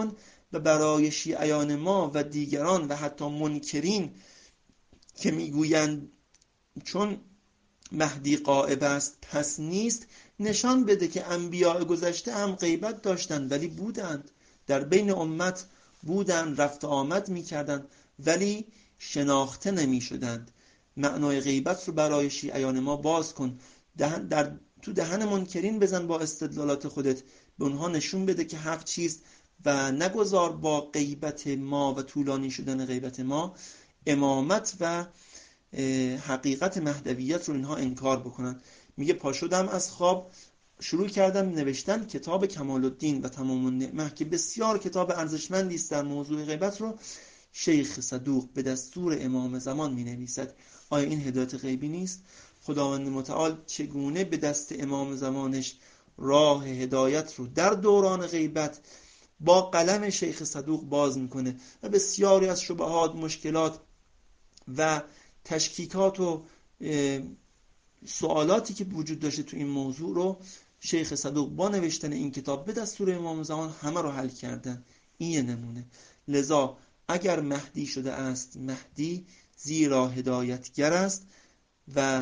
و برای شیعیان ما و دیگران و حتی منکرین که میگویند چون مهدی غائب است پس نیست، نشان بده که انبیاء گذشته هم غیبت داشتند ولی بودند، در بین امت بودند، رفت آمد میکردند ولی شناخته نمیشدند. معنای غیبت رو برای شیعیان ما باز کن، دهن در تو دهن منکرین بزن با استدلالات خودت، به اونها نشون بده که حق چیست و نگذار با غیبت ما و طولانی شدن غیبت ما امامت و حقیقت مهدویت رو اینها انکار بکنن. میگه پا شدم از خواب، شروع کردم نوشتن کتاب کمال الدین و تمام النعمه که بسیار کتاب ارزشمندی است در موضوع غیبت رو شیخ صدوق به دستور امام زمان می نویسد. آیا این هدایت غیبی نیست؟ خداوند متعال چگونه به دست امام زمانش راه هدایت رو در دوران غیبت با قلم شیخ صدوق باز میکنه و بسیاری از شبهات، مشکلات و تشکیکات و سوالاتی که وجود داشته تو این موضوع رو شیخ صدوق با نوشتن این کتاب به دستور امام زمان همه رو حل کردن. این یه نمونه. لذا اگر مهدی شده است، مهدی زیرا هدایتگر است و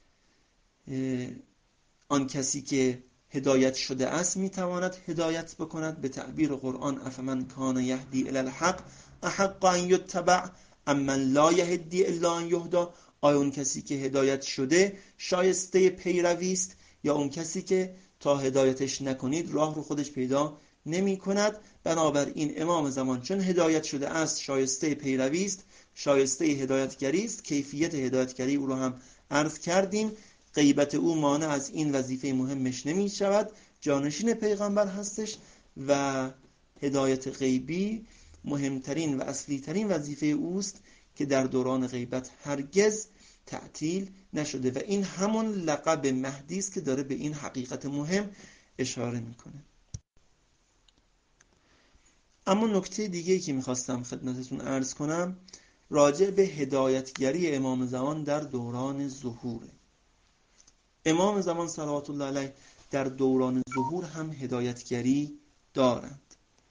آن کسی که هدایت شده است میتواند هدایت بکند. به تعبیر قرآن افمن کان یهدی الی الحق احق ان یتبع امن لا یهدی الا ان یهدی. آیا اون کسی که هدایت شده شایسته پیروی است یا اون کسی که تا هدایتش نکنید راه رو خودش پیدا نمی کند؟ بنابراین امام زمان چون هدایت شده است شایسته پیروی است، شایسته هدایتگری است. کیفیت هدایتگری او رو هم عرض کردیم. غیبت او مانع از این وظیفه مهمش نمی شود، جانشین پیغمبر هستش و هدایت غیبی مهمترین و اصلی ترین وظیفه اوست که در دوران غیبت هرگز تعطیل نشده و این همون لقب مهدی است که داره به این حقیقت مهم اشاره میکنه. اما نکته دیگه‌ای که میخواستم خدمتتون عرض کنم راجع به هدایتگری امام زمان در دوران ظهوره. امام زمان صلوات الله علیه در دوران ظهور هم هدایتگری دارند.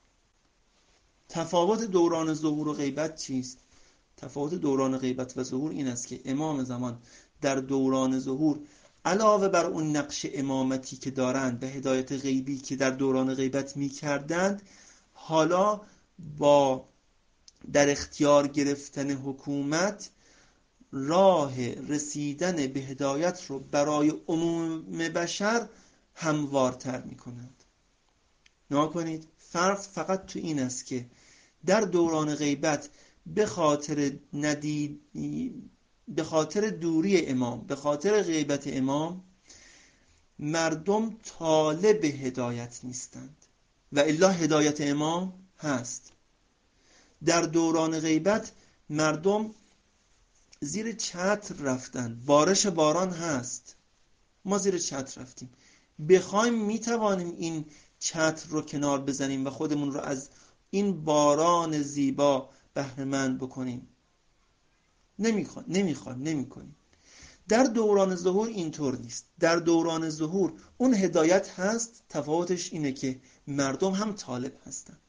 تفاوت دوران ظهور و غیبت چیست؟ تفاوت دوران غیبت و ظهور این است که امام زمان در دوران ظهور علاوه بر اون نقش امامتی که دارند و هدایت غیبی که در دوران غیبت می کردند، حالا با در اختیار گرفتن حکومت راه رسیدن به هدایت رو برای عموم بشر هموارتر می کنند. نگاه کنید، فرق فقط تو این است که در دوران غیبت به خاطر ندید به خاطر دوری امام، به خاطر غیبت امام مردم طالب هدایت نیستند و الا هدایت امام هست. در دوران غیبت مردم زیر چتر رفتن، بارش باران هست، ما زیر چتر رفتیم، بخوایم میتوانیم این چتر رو کنار بزنیم و خودمون رو از این باران زیبا بهره مند بکنیم؟ نمیخوان نمیخوان نمیکنیم. در دوران ظهور اینطور نیست. در دوران ظهور اون هدایت هست، تفاوتش اینه که مردم هم طالب هستند.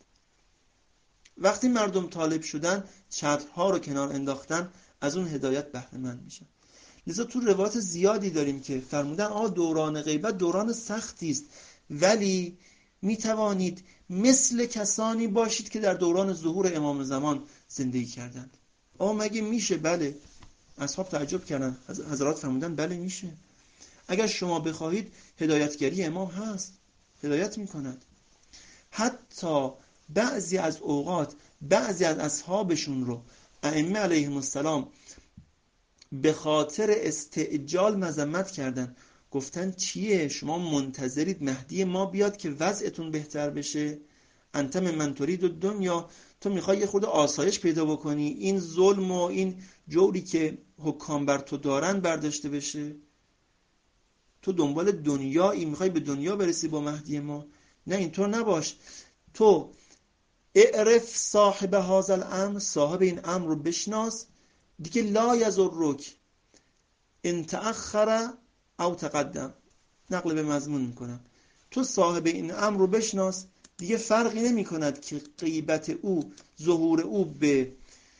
وقتی مردم طالب شدن، چترها رو کنار انداختن، از اون هدایت بهره مند میشن. لذا تو روایات زیادی داریم که فرمودن آ دوران غیبت دوران سختی است، ولی میتوانید مثل کسانی باشید که در دوران ظهور امام زمان زندگی کردند. آ مگه میشه؟ بله. اصحاب تعجب کردن، حضرات فرمودن بله میشه. اگر شما بخواهید هدایتگری امام هست، هدایت میکند. حتی بعضی از اوقات بعضی از اصحابشون رو ائمه علیهم السلام به خاطر استعجال مذمت کردن، گفتن چیه شما منتظرید مهدی ما بیاد که وضعتون بهتر بشه؟ انت من ترید دنیا، تو میخوای یه خود آسایش پیدا بکنی، این ظلم و این جوری که حکام بر تو دارن برداشته بشه؟ تو دنبال دنیایی، میخوای به دنیا برسی با مهدی ما؟ نه اینطور نباش. تو اعرف صاحب هذا الامر، صاحب این امر رو بشناس دیگه، لا یضرک ان تأخر او تقدم. نقل به مضمون میکنم، تو صاحب این امر رو بشناس دیگه فرقی نمی کند که غیبت او، ظهور او به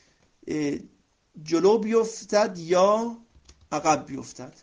جلو بیفتد یا عقب بیفتد.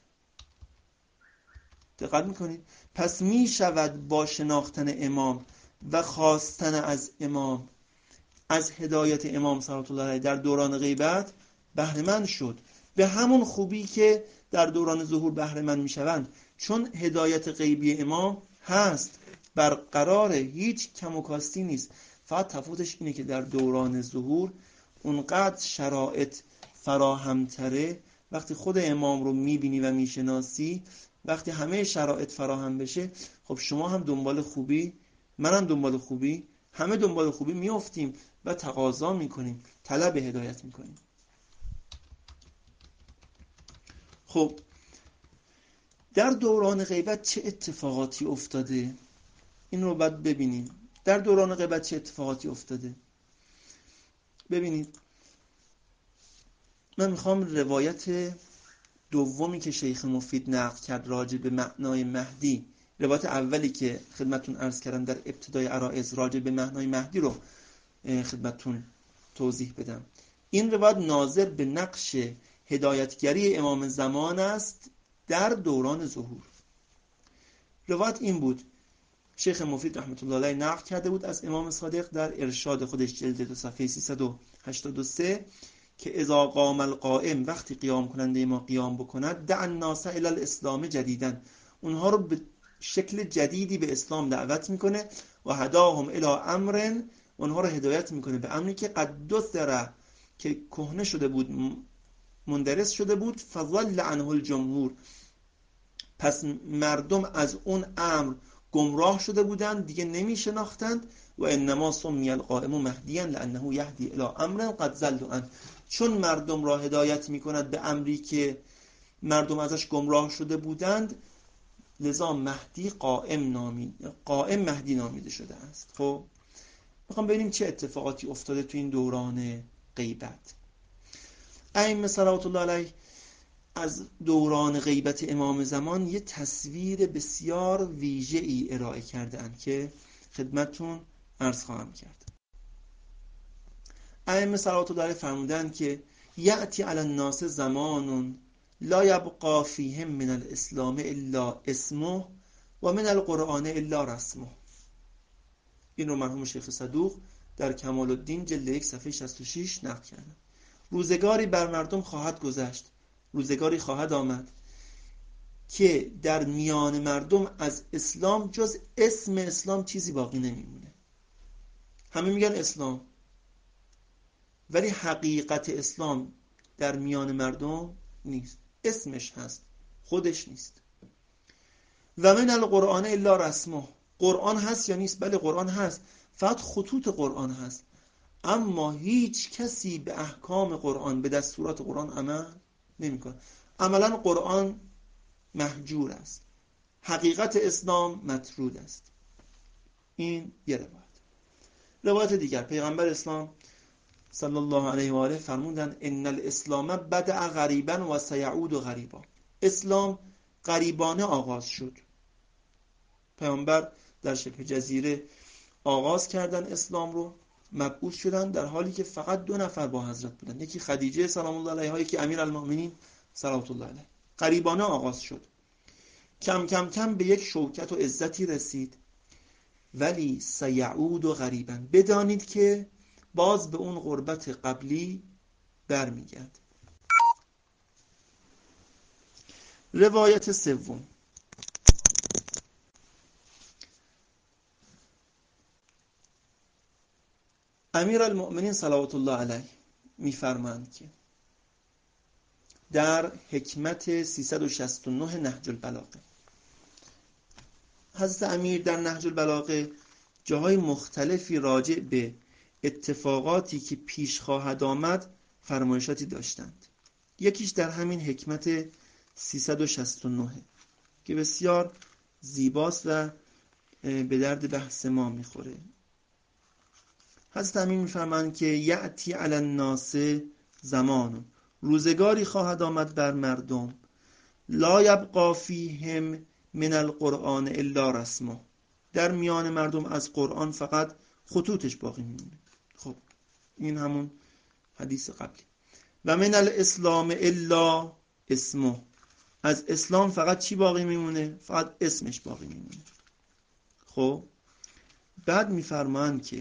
دقت میکنید؟ پس می شود با شناختن امام و خواستن از امام، از هدایت امام صلوات الله علیه در دوران غیبت بهره مند شد، به همون خوبی که در دوران ظهور بهره مند میشوند، چون هدایت غیبی امام هست، برقراره، هیچ کم و کاستی نیست. فقط تفاوتش اینه که در دوران ظهور اونقدر شرایط فراهمتره. وقتی خود امام رو میبینی و میشناسی، وقتی همه شرایط فراهم بشه، خب شما هم دنبال خوبی، منم دنبال خوبی، همه دنبال خوبی میافتیم و تقاضا میکنیم، طلب هدایت میکنیم. خب در دوران غیبت چه اتفاقاتی افتاده؟ این رو باید ببینیم. در دوران غیبت چه اتفاقاتی افتاده؟ ببینید، من میخوام روایت دومی که شیخ مفید نقل کرد راجع به معنای مهدی، روایت اولی که خدمتون عرض کردم در ابتدای عرائض راجع به معنای مهدی رو خدمتون توضیح بدم. این روایت ناظر به نقش هدایتگری امام زمان است در دوران ظهور. روایت این بود، شیخ مفید رحمت الله علیه نقل کرده بود از امام صادق در ارشاد خودش جلد دو صفحه سیصد و هشتاد و سه که اذا قام القائم، وقتی قیام کننده ما قیام بکند، دع الناس الی الاسلام جدیدا، اونها رو به شکل جدیدی به اسلام دعوت میکنه، و هداهم الی امر، اونها رو هدایت میکنه به امری که قد دثر، که کهنه شده بود، مندرس شده بود، فضل عنه الجمهور، پس مردم از اون امر گمراه شده بودند، دیگه نمی شناختند. و انما سمی القائم مهدیا لانه یهدی الی امر قد ضلوا عنه، چون مردم را هدایت میکند به امری که مردم ازش گمراه شده بودند، لذا مهدی قائم نامید قائم مهدی نامیده شده است. خب میخوام ببینیم چه اتفاقاتی افتاده تو این دوران غیبت. ائمه صلوات الله علیه از دوران غیبت امام زمان یه تصویر بسیار ویژه‌ای ارائه کرده‌اند که خدمتتون عرض خواهم کرد. ائمه صلوات الله علیه فرمودند که یأتی علی الناس زمان لا یبقى فیهم من الاسلام الا اسمه و من القرآن الا رسمه. این رو مرحوم شیخ صدوق در کمال الدین جلد یک صفحه شصت و شش نقل کردند. روزگاری بر مردم خواهد گذشت، روزگاری خواهد آمد که در میان مردم از اسلام جز اسم اسلام چیزی باقی نمیمونه. همه میگن اسلام، ولی حقیقت اسلام در میان مردم نیست. اسمش هست، خودش نیست. و من القرآن الا رسمه، قرآن هست یا نیست؟ بله قرآن هست، فقط خطوط قرآن هست، اما هیچ کسی به احکام قرآن، به دستورات قرآن عمل نمیکنه. عملا قرآن مهجور است، حقیقت اسلام مطرود است. این یه روایت. روایت دیگر، پیغمبر اسلام صلی الله علیه و آله فرمودند ان الاسلام بدأ غریبا و سیعود غریبا، اسلام غریبانه آغاز شد. پیغمبر در شبه جزیره آغاز کردن اسلام رو، مبعوث شدن، در حالی که فقط دو نفر با حضرت بودن، یکی خدیجه سلام الله علیها، یکی امیر المؤمنین صلوات الله علیه. غریبانه آغاز شد، کم کم کم به یک شوکت و عزتی رسید، ولی سیعود و غریبا، بدانید که باز به اون غربت قبلی برمیگرد. روایت سوم، امیر المؤمنین صلوات الله علیه میفرمایند که در حکمت سیصد و شصت و نه نهج البلاغه، حضرت امیر در نهج البلاغه جاهای مختلفی راجع به اتفاقاتی که پیش خواهد آمد فرمایشاتی داشتند. یکیش در همین حکمت سیصد و شصت و نه که بسیار زیباست و به درد بحث ما میخوره. حضرت امیر میفرمایند که یأتی علی الناس زمان، روزگاری خواهد آمد بر مردم، لا یبقى فیهم من القرآن الا رسمه، در میان مردم از قرآن فقط خطوطش باقی میمونه. خب این همون حدیث قبلی. و من الاسلام الا اسمه، از اسلام فقط چی باقی میمونه؟ فقط اسمش باقی میمونه. خب بعد میفرمایند که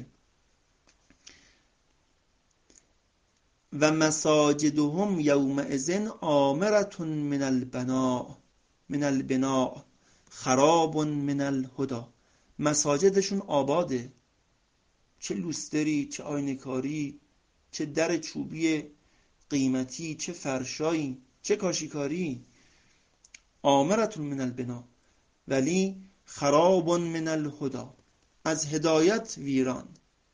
و مساجدهم یومئذ آمرة من البناء من البناء خراب من الهدى، مساجدشون آباده، چه لوستری، چه آینه‌کاری، چه در چوبی قیمتی، چه فرشایی، چه کاشیکاری. آمرة من البناء ولی خراب من الهدى، از هدایت ویران.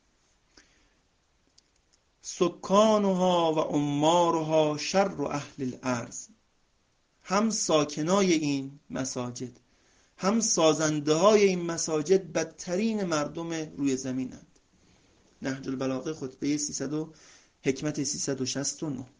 سکانها و عمارها شر اهل الارض، هم ساکنای این مساجد هم سازنده های این مساجد بدترین مردم روی زمینند. نهج البلاغه خطبه سیصد و حکمت سیصد و شصت و نه.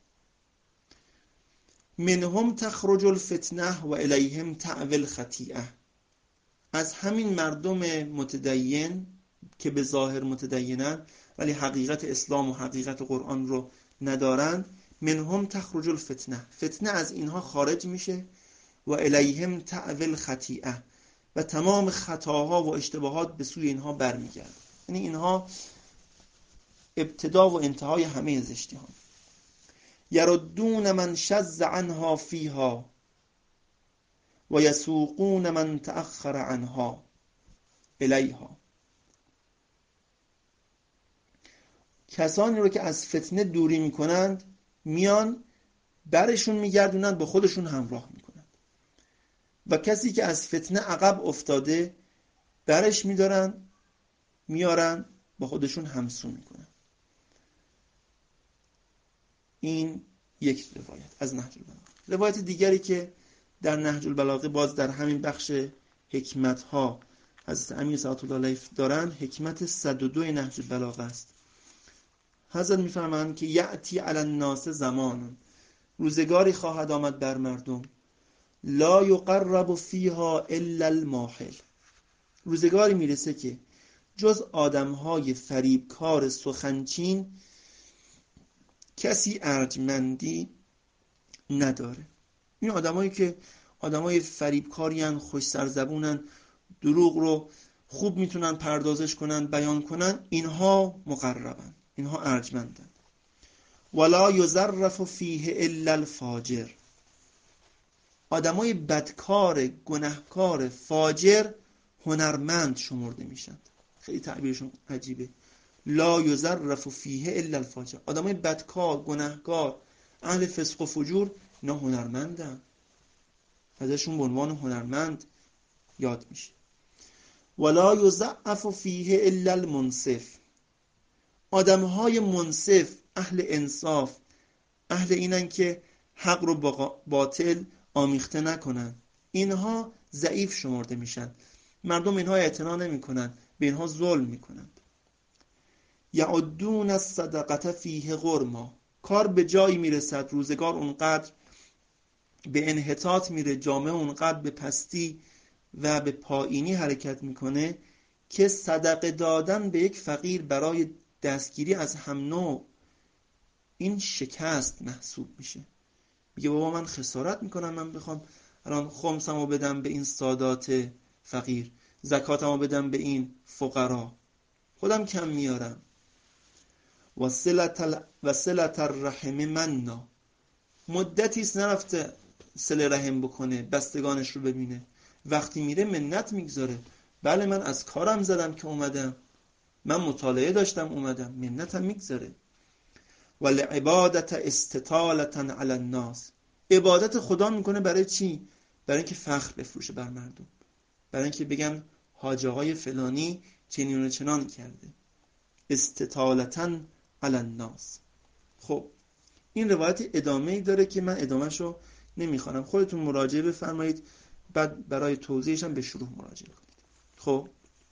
منهم تخرج الفتنه و الیهم تعوی الخطیئه، از همین مردم متدین که به ظاهر متدینن ولی حقیقت اسلام و حقیقت قرآن رو ندارن، منهم تخرج الفتنه، فتنه از اینها خارج میشه، و الیهم تعوی الخطیئه، و تمام خطاها و اشتباهات به سوی اینها برمیگرد. یعنی اینها ابتدا و انتهای همه زشتی ها. یردون من شذ عنها فیها و یسوقون من تأخر عنها الیها، کسانی رو که از فتنه دوری میکنند میان برشون میگردونند، با خودشون همراه میکنند، و کسی که از فتنه عقب افتاده برش میدارن میارن با خودشون همسو میکنن. این یک روایت از نهج البلاغه. روایت دیگری که در نهج البلاغه باز در همین بخش حکمت ها حضرت امیر صلوات الله علیه دارن، حکمت صد و دو نهج البلاغه است. حضرت میفرمایند که یأتی علی الناس زمان، روزگاری خواهد آمد بر مردم، لا یقرب فیها الا الماحل، روزگاری میرسه که جز آدمهای فریبکار سخنچین کسی ارجمندی نداره. این آدمایی که آدمای فریبکارین، خوش سرزبونن، دروغ رو خوب میتونن پردازش کنن، بیان کنن، اینها مقربن، اینها ارجمندن. ولا یظرف فیه الا الفاجر، آدمای بدکار، گناهکار، فاجر هنرمند شمرده میشن. خیلی تعبیرشون عجیبه. لا یظرف فیه الا الفاجر، آدمای بدکار، گناهکار، اهل فسق و فجور، اینا هنرمندن، ازشون به عنوان هنرمند یاد میشه. ولا یضعف فیه الا المنصف، آدمهای منصف، اهل انصاف، اهل اینن که حق رو با باطل آمیخته نکنن، اینها ضعیف شمرده میشن. مردم اینها اعتنا نمی کنن، به اینها ظلم میکنن. یعدون الصدقه فیه غرما، کار به جایی میرسد، روزگار اونقدر به انحطاط میره، جامعه اونقدر به پستی و به پایینی حرکت میکنه که صدقه دادن به یک فقیر برای دستگیری از هم نوع این شکست محسوب میشه. میگه بابا من خسارت میکنم، من بخوام الان خمسمو بدم به این سادات فقیر، زکاتمو بدم به این فقرا، خودم کم میارم. و صلة الرحم منا، مدتیست نرفته صله رحم بکنه، بستگانش رو ببینه، وقتی میره منت میگذاره. بله من از کارم زدم که اومدم، من مطالعه داشتم اومدم، منتم میگذاره. ولعبادت استطالة علی الناس، عبادت خدا میکنه برای چی؟ برای اینکه فخر بفروشه بر مردم، برای اینکه بگن حاج آقای فلانی چنین و چنان کرده. استطالة علی الناس. خب این روایت ادامه‌ای داره که من ادامه‌شو نمیخوانم، خودتون مراجعه بفرمایید، بعد برای توضیحش هم به شروح مراجعه کنید. خب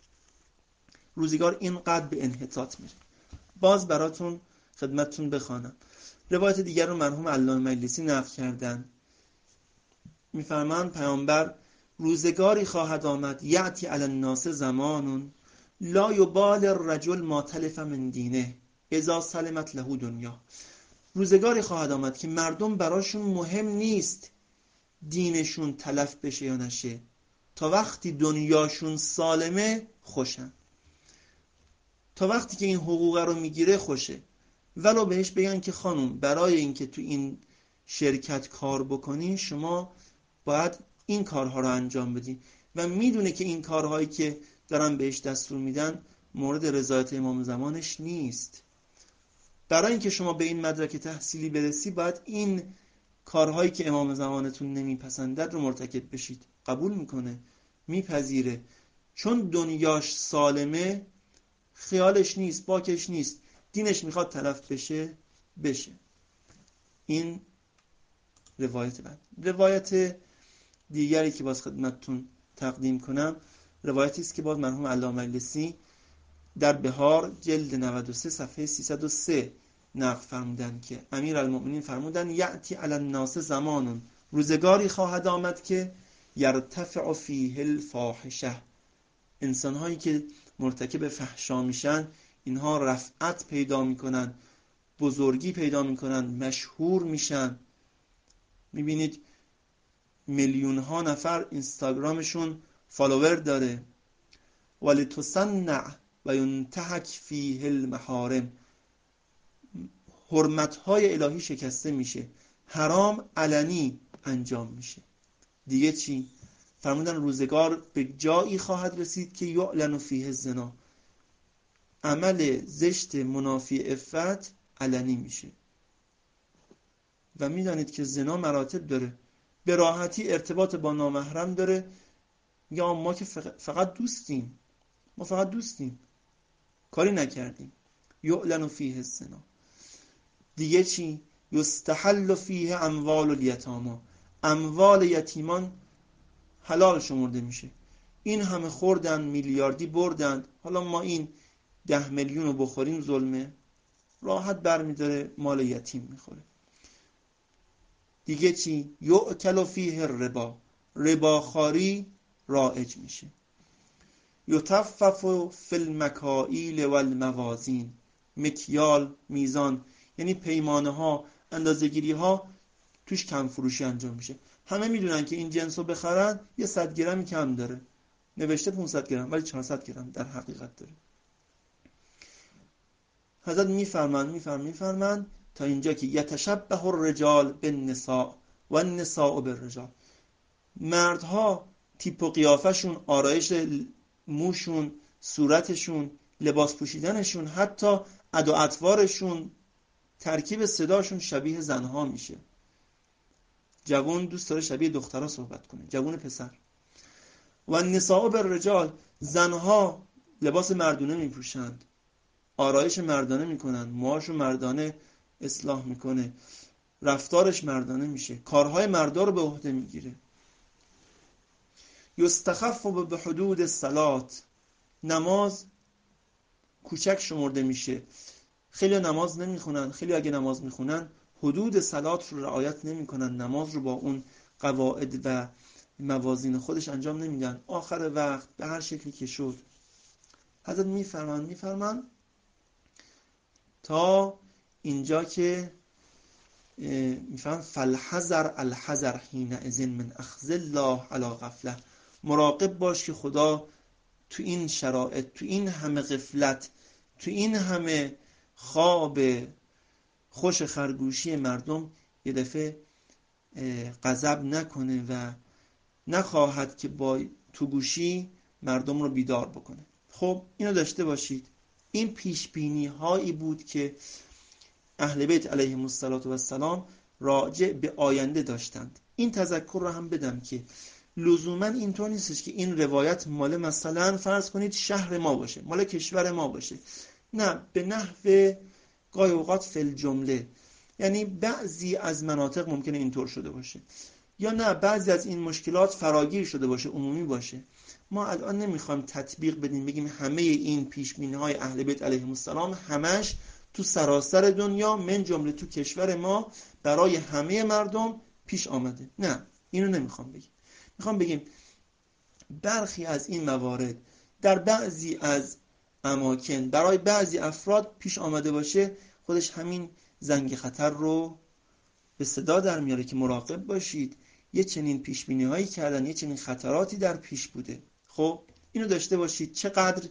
روزگار اینقدر به انحطاط میره. باز براتون خدمتتون بخوانم روایت دیگر رو مرحوم علامه مجلسی نقل کردن. میفرمان پیامبر روزگاری خواهد آمد یأتی علی الناس زمان لا یبال الرجل ما تلف من دینه اذا سلمت له دنیا. روزگاری خواهد آمد که مردم براشون مهم نیست دینشون تلف بشه یا نشه، تا وقتی دنیاشون سالمه خوشن، تا وقتی که این حقوق رو میگیره خوشه. ولو بهش بگن که خانم برای اینکه تو این شرکت کار بکنی شما باید این کارها رو انجام بدی و میدونه که این کارهایی که دارن بهش دستور میدن مورد رضایت امام زمانش نیست. برای اینکه شما به این مدرک تحصیلی برسی باید این کارهایی که امام زمانتون نمیپسندد رو مرتکب بشید. قبول میکنه، میپذیره، چون دنیاش سالمه، خیالش نیست، باکش نیست، دینش میخواد تلف بشه بشه. این روایت بعد. روایت دیگری که باز خدمتتون تقدیم کنم روایتی است که باز مرحوم علامه مجلسی در بهار جلد نود و سه صفحه سیصد و سه نقل فرمودن که امیرالمؤمنین فرمودن یأتی علی الناس زمان، روزگاری خواهد آمد که یرتفع فیه الفاحشه، انسان‌هایی که مرتکب فحشا میشن اینها رفعت پیدا میکنن، بزرگی پیدا میکنن، مشهور میشن. میبینید میلیون ها نفر اینستاگرامشون فالوور داره. ولی تصنع و ینتهک فیه المحارم، حرمت‌های الهی شکسته میشه، حرام علنی انجام میشه. دیگه چی؟ فرمودن روزگار به جایی خواهد رسید که یعلن فیه الزنا، عمل زشت منافی عفت علنی میشه. و میدانید که زنا مراتب داره، به راحتی ارتباط با نامحرم داره. یا ما که فقط دوستیم، ما فقط دوستیم، کاری نکردیم. یعلن فیه الزنا. دیگه چی؟ یستحل فیه اموال الیتامی، اموال یتیمان حلال شمرده میشه. این همه خوردن، میلیاردی بردن، حالا ما این ده میلیون رو بخوریم ظلمه، راحت برمیداره مال یتیم میخوره. دیگه چی؟ یؤکل فیه الربا، رباخواری رایج میشه. یطفف فی المکاییل والموازین، مکیال، میزان، یعنی پیمانه ها، اندازه گیری ها توش کم فروشی انجام میشه. همه میدونن که این جنس رو بخرن یه صد گرمی کم داره، نوشته پانصد گرم ولی چهارصد گرم در حقیقت داره. حضرت میفرمان میفرمان میفرمان تا اینجا که یتشبه الرجال بالنساء و النساء بالرجال، مردها تیپ و قیافشون، آرایش موشون، صورتشون، لباس پوشیدنشون، حتی اد و اطوارشون، ترکیب صداشون شبیه زنها میشه. جوان دوست داره شبیه دخترها صحبت کنه، جوان پسر. و النساء بالرجال، زنها لباس مردونه میپوشند، آرایش مردانه میکنن، موهاشو مردانه اصلاح میکنه، رفتارش مردانه میشه، کارهای مردا رو به عهده میگیره. یستخف به حدود الصلاة، نماز کوچک شمرده میشه. خیلی نماز نمیخونن، خیلی اگه نماز میخونن حدود صلات رو رعایت نمیکنن، نماز رو با اون قواعد و موازین خودش انجام نمیدن، آخر وقت به هر شکلی که شد. حضرت میفرمان میفرمان تا اینجا که میفهم فالحذر الحذر حینئذ من اخذ الله علی غفله، مراقب باش که خدا تو این شرایط، تو این همه غفلت، تو این همه خواب خوش خرگوشی مردم یه دفعه غضب نکنه و نخواهد که با تو گوشی مردم رو بیدار بکنه. خب اینو داشته باشید. این پیش بینی هایی بود که اهل بیت علیهم السلام راجع به آینده داشتند. این تذکر رو هم بدم که لزوما اینطور نیستش که این روایت مال مثلا فرض کنید شهر ما باشه، مال کشور ما باشه. نه، به نحو گاهی اوقات فل جمله، یعنی بعضی از مناطق ممکنه اینطور شده باشه، یا نه بعضی از این مشکلات فراگیر شده باشه، عمومی باشه. ما الان نمیخوایم تطبیق بدیم بگیم همه این پیشبینی‌های اهل بیت علیهم السلام همش تو سراسر دنیا من جمله تو کشور ما برای همه مردم پیش آمده. نه، اینو نمیخوام بگیم. میخوام بگیم برخی از این موارد در بعضی از اماکن برای بعضی افراد پیش آمده باشه، خودش همین زنگ خطر رو به صدا در میاره که مراقب باشید، یه چنین پیش بینی هایی کردن، یه چنین خطراتی در پیش بوده. خب اینو داشته باشید چقدر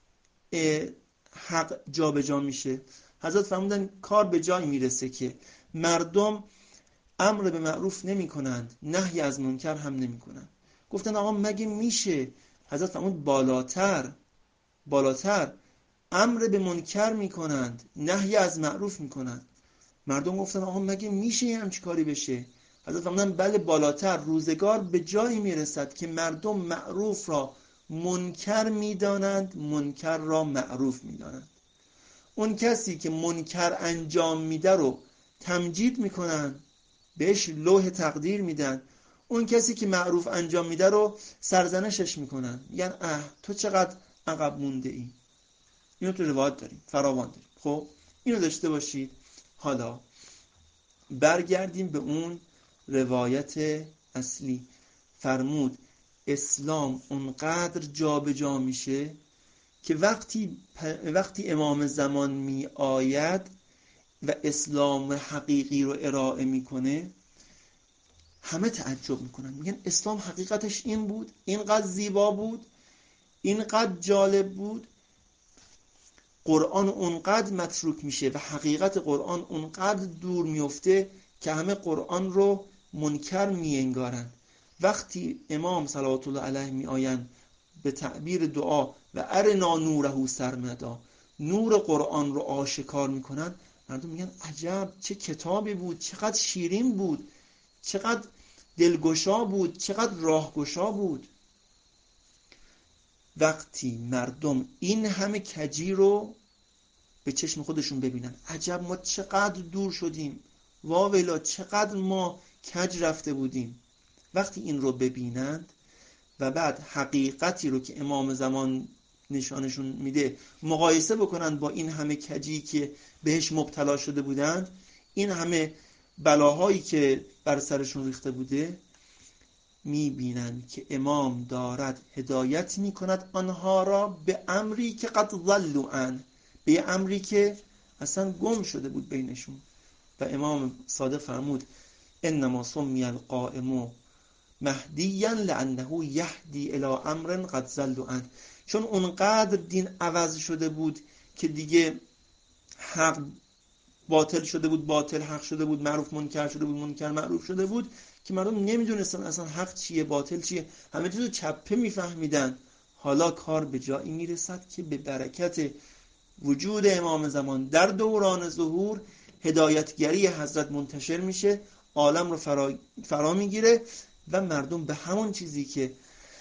حق جا به جا میشه. حضرت فرمودن کار به جایی میرسه که مردم امر به معروف نمی کنند، نهی از منکر هم نمی کنند. گفتن آقا مگه میشه؟ حضرت فرمود بالاتر بالاتر امر به منکر می کنند، نهی از معروف می کنند. مردم گفتن آقا مگه میشه یه همچین کاری بشه؟ حضرت فرمودن بله بالاتر، روزگار به جایی میرسد که مردم معروف را منکر میدانند، منکر را معروف میدانند. اون کسی که منکر انجام میده رو تمجید میکنن، بهش لوح تقدیر میدن. اون کسی که معروف انجام میده رو سرزنشش میکنن، میگن اه تو چقدر عقب مونده ای. اینو تو روایت داریم، فراوان داریم. خب اینو داشته باشید. حالا برگردیم به اون روایت اصلی. فرمود اسلام اونقدر جا به جا میشه که وقتی وقتی امام زمان می آید و اسلام حقیقی رو ارائه میکنه، همه تعجب میکنن، میگن اسلام حقیقتش این بود، اینقدر زیبا بود، اینقدر جالب بود. قرآن اونقدر متروک میشه و حقیقت قرآن اونقدر دور میفته که همه قرآن رو منکر میانگارن. وقتی امام صلوات الله علیه می آیند به تعبیر دعا و ارنا نوره سرمدا، نور قرآن رو آشکار میکنن، مردم میگن عجب چه کتابی بود، چقدر شیرین بود، چقدر دلگشا بود، چقدر راهگشا بود. وقتی مردم این همه کجی رو به چشم خودشون ببینن، عجب ما چقدر دور شدیم، واویلا چقدر ما کج رفته بودیم. وقتی این رو ببینند و بعد حقیقتی رو که امام زمان نشانشون میده مقایسه بکنند با این همه کجی که بهش مبتلا شده بودند، این همه بلاهایی که بر سرشون ریخته بوده، میبینند که امام دارد هدایت میکند آنها را به امری که قد ضلوا عنه، به امری که اصلا گم شده بود بینشون. و امام صادق فرمود انما سمی القائم مهدیا لانه یهدی الی امر قد ضلوا عنه، چون اونقدر دین عوض شده بود که دیگه حق باطل شده بود، باطل حق شده بود، معروف منکر شده بود، منکر معروف شده بود، که مردم نمیدونستن اصلا حق چیه، باطل چیه، همه چیزو چپه میفهمیدن. حالا کار به جایی میرسد که به برکت وجود امام زمان در دوران ظهور هدایتگری حضرت منتشر میشه، عالم رو فرا, فرا میگیره و مردم به همون چیزی که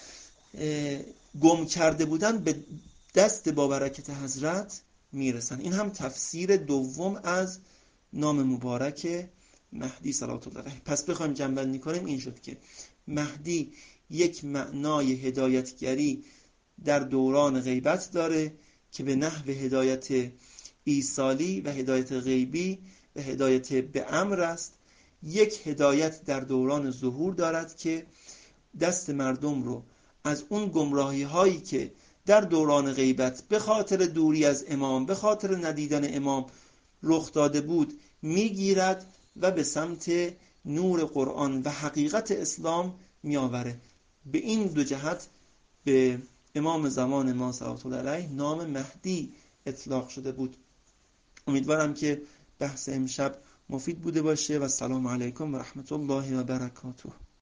گم کرده بودن به دست با برکت حضرت میرسن. این هم تفسیر دوم از نام مبارک مهدی صلوات الله علیه. پس بخوایم جمع‌بندی کنیم این شد که مهدی یک معنای هدایتگری در دوران غیبت داره که به نحو هدایت ایصالی و هدایت غیبی و هدایت به امر است. یک هدایت در دوران ظهور دارد که دست مردم رو از اون گمراهی هایی که در دوران غیبت به خاطر دوری از امام، به خاطر ندیدن امام رخ داده بود میگیرد و به سمت نور قرآن و حقیقت اسلام میآوره. به این دو جهت به امام زمان ما صلوات الله علیه نام مهدی اطلاق شده بود. امیدوارم که بحث امشب مفید بوده باشه و السلام علیکم و رحمت الله و برکاته.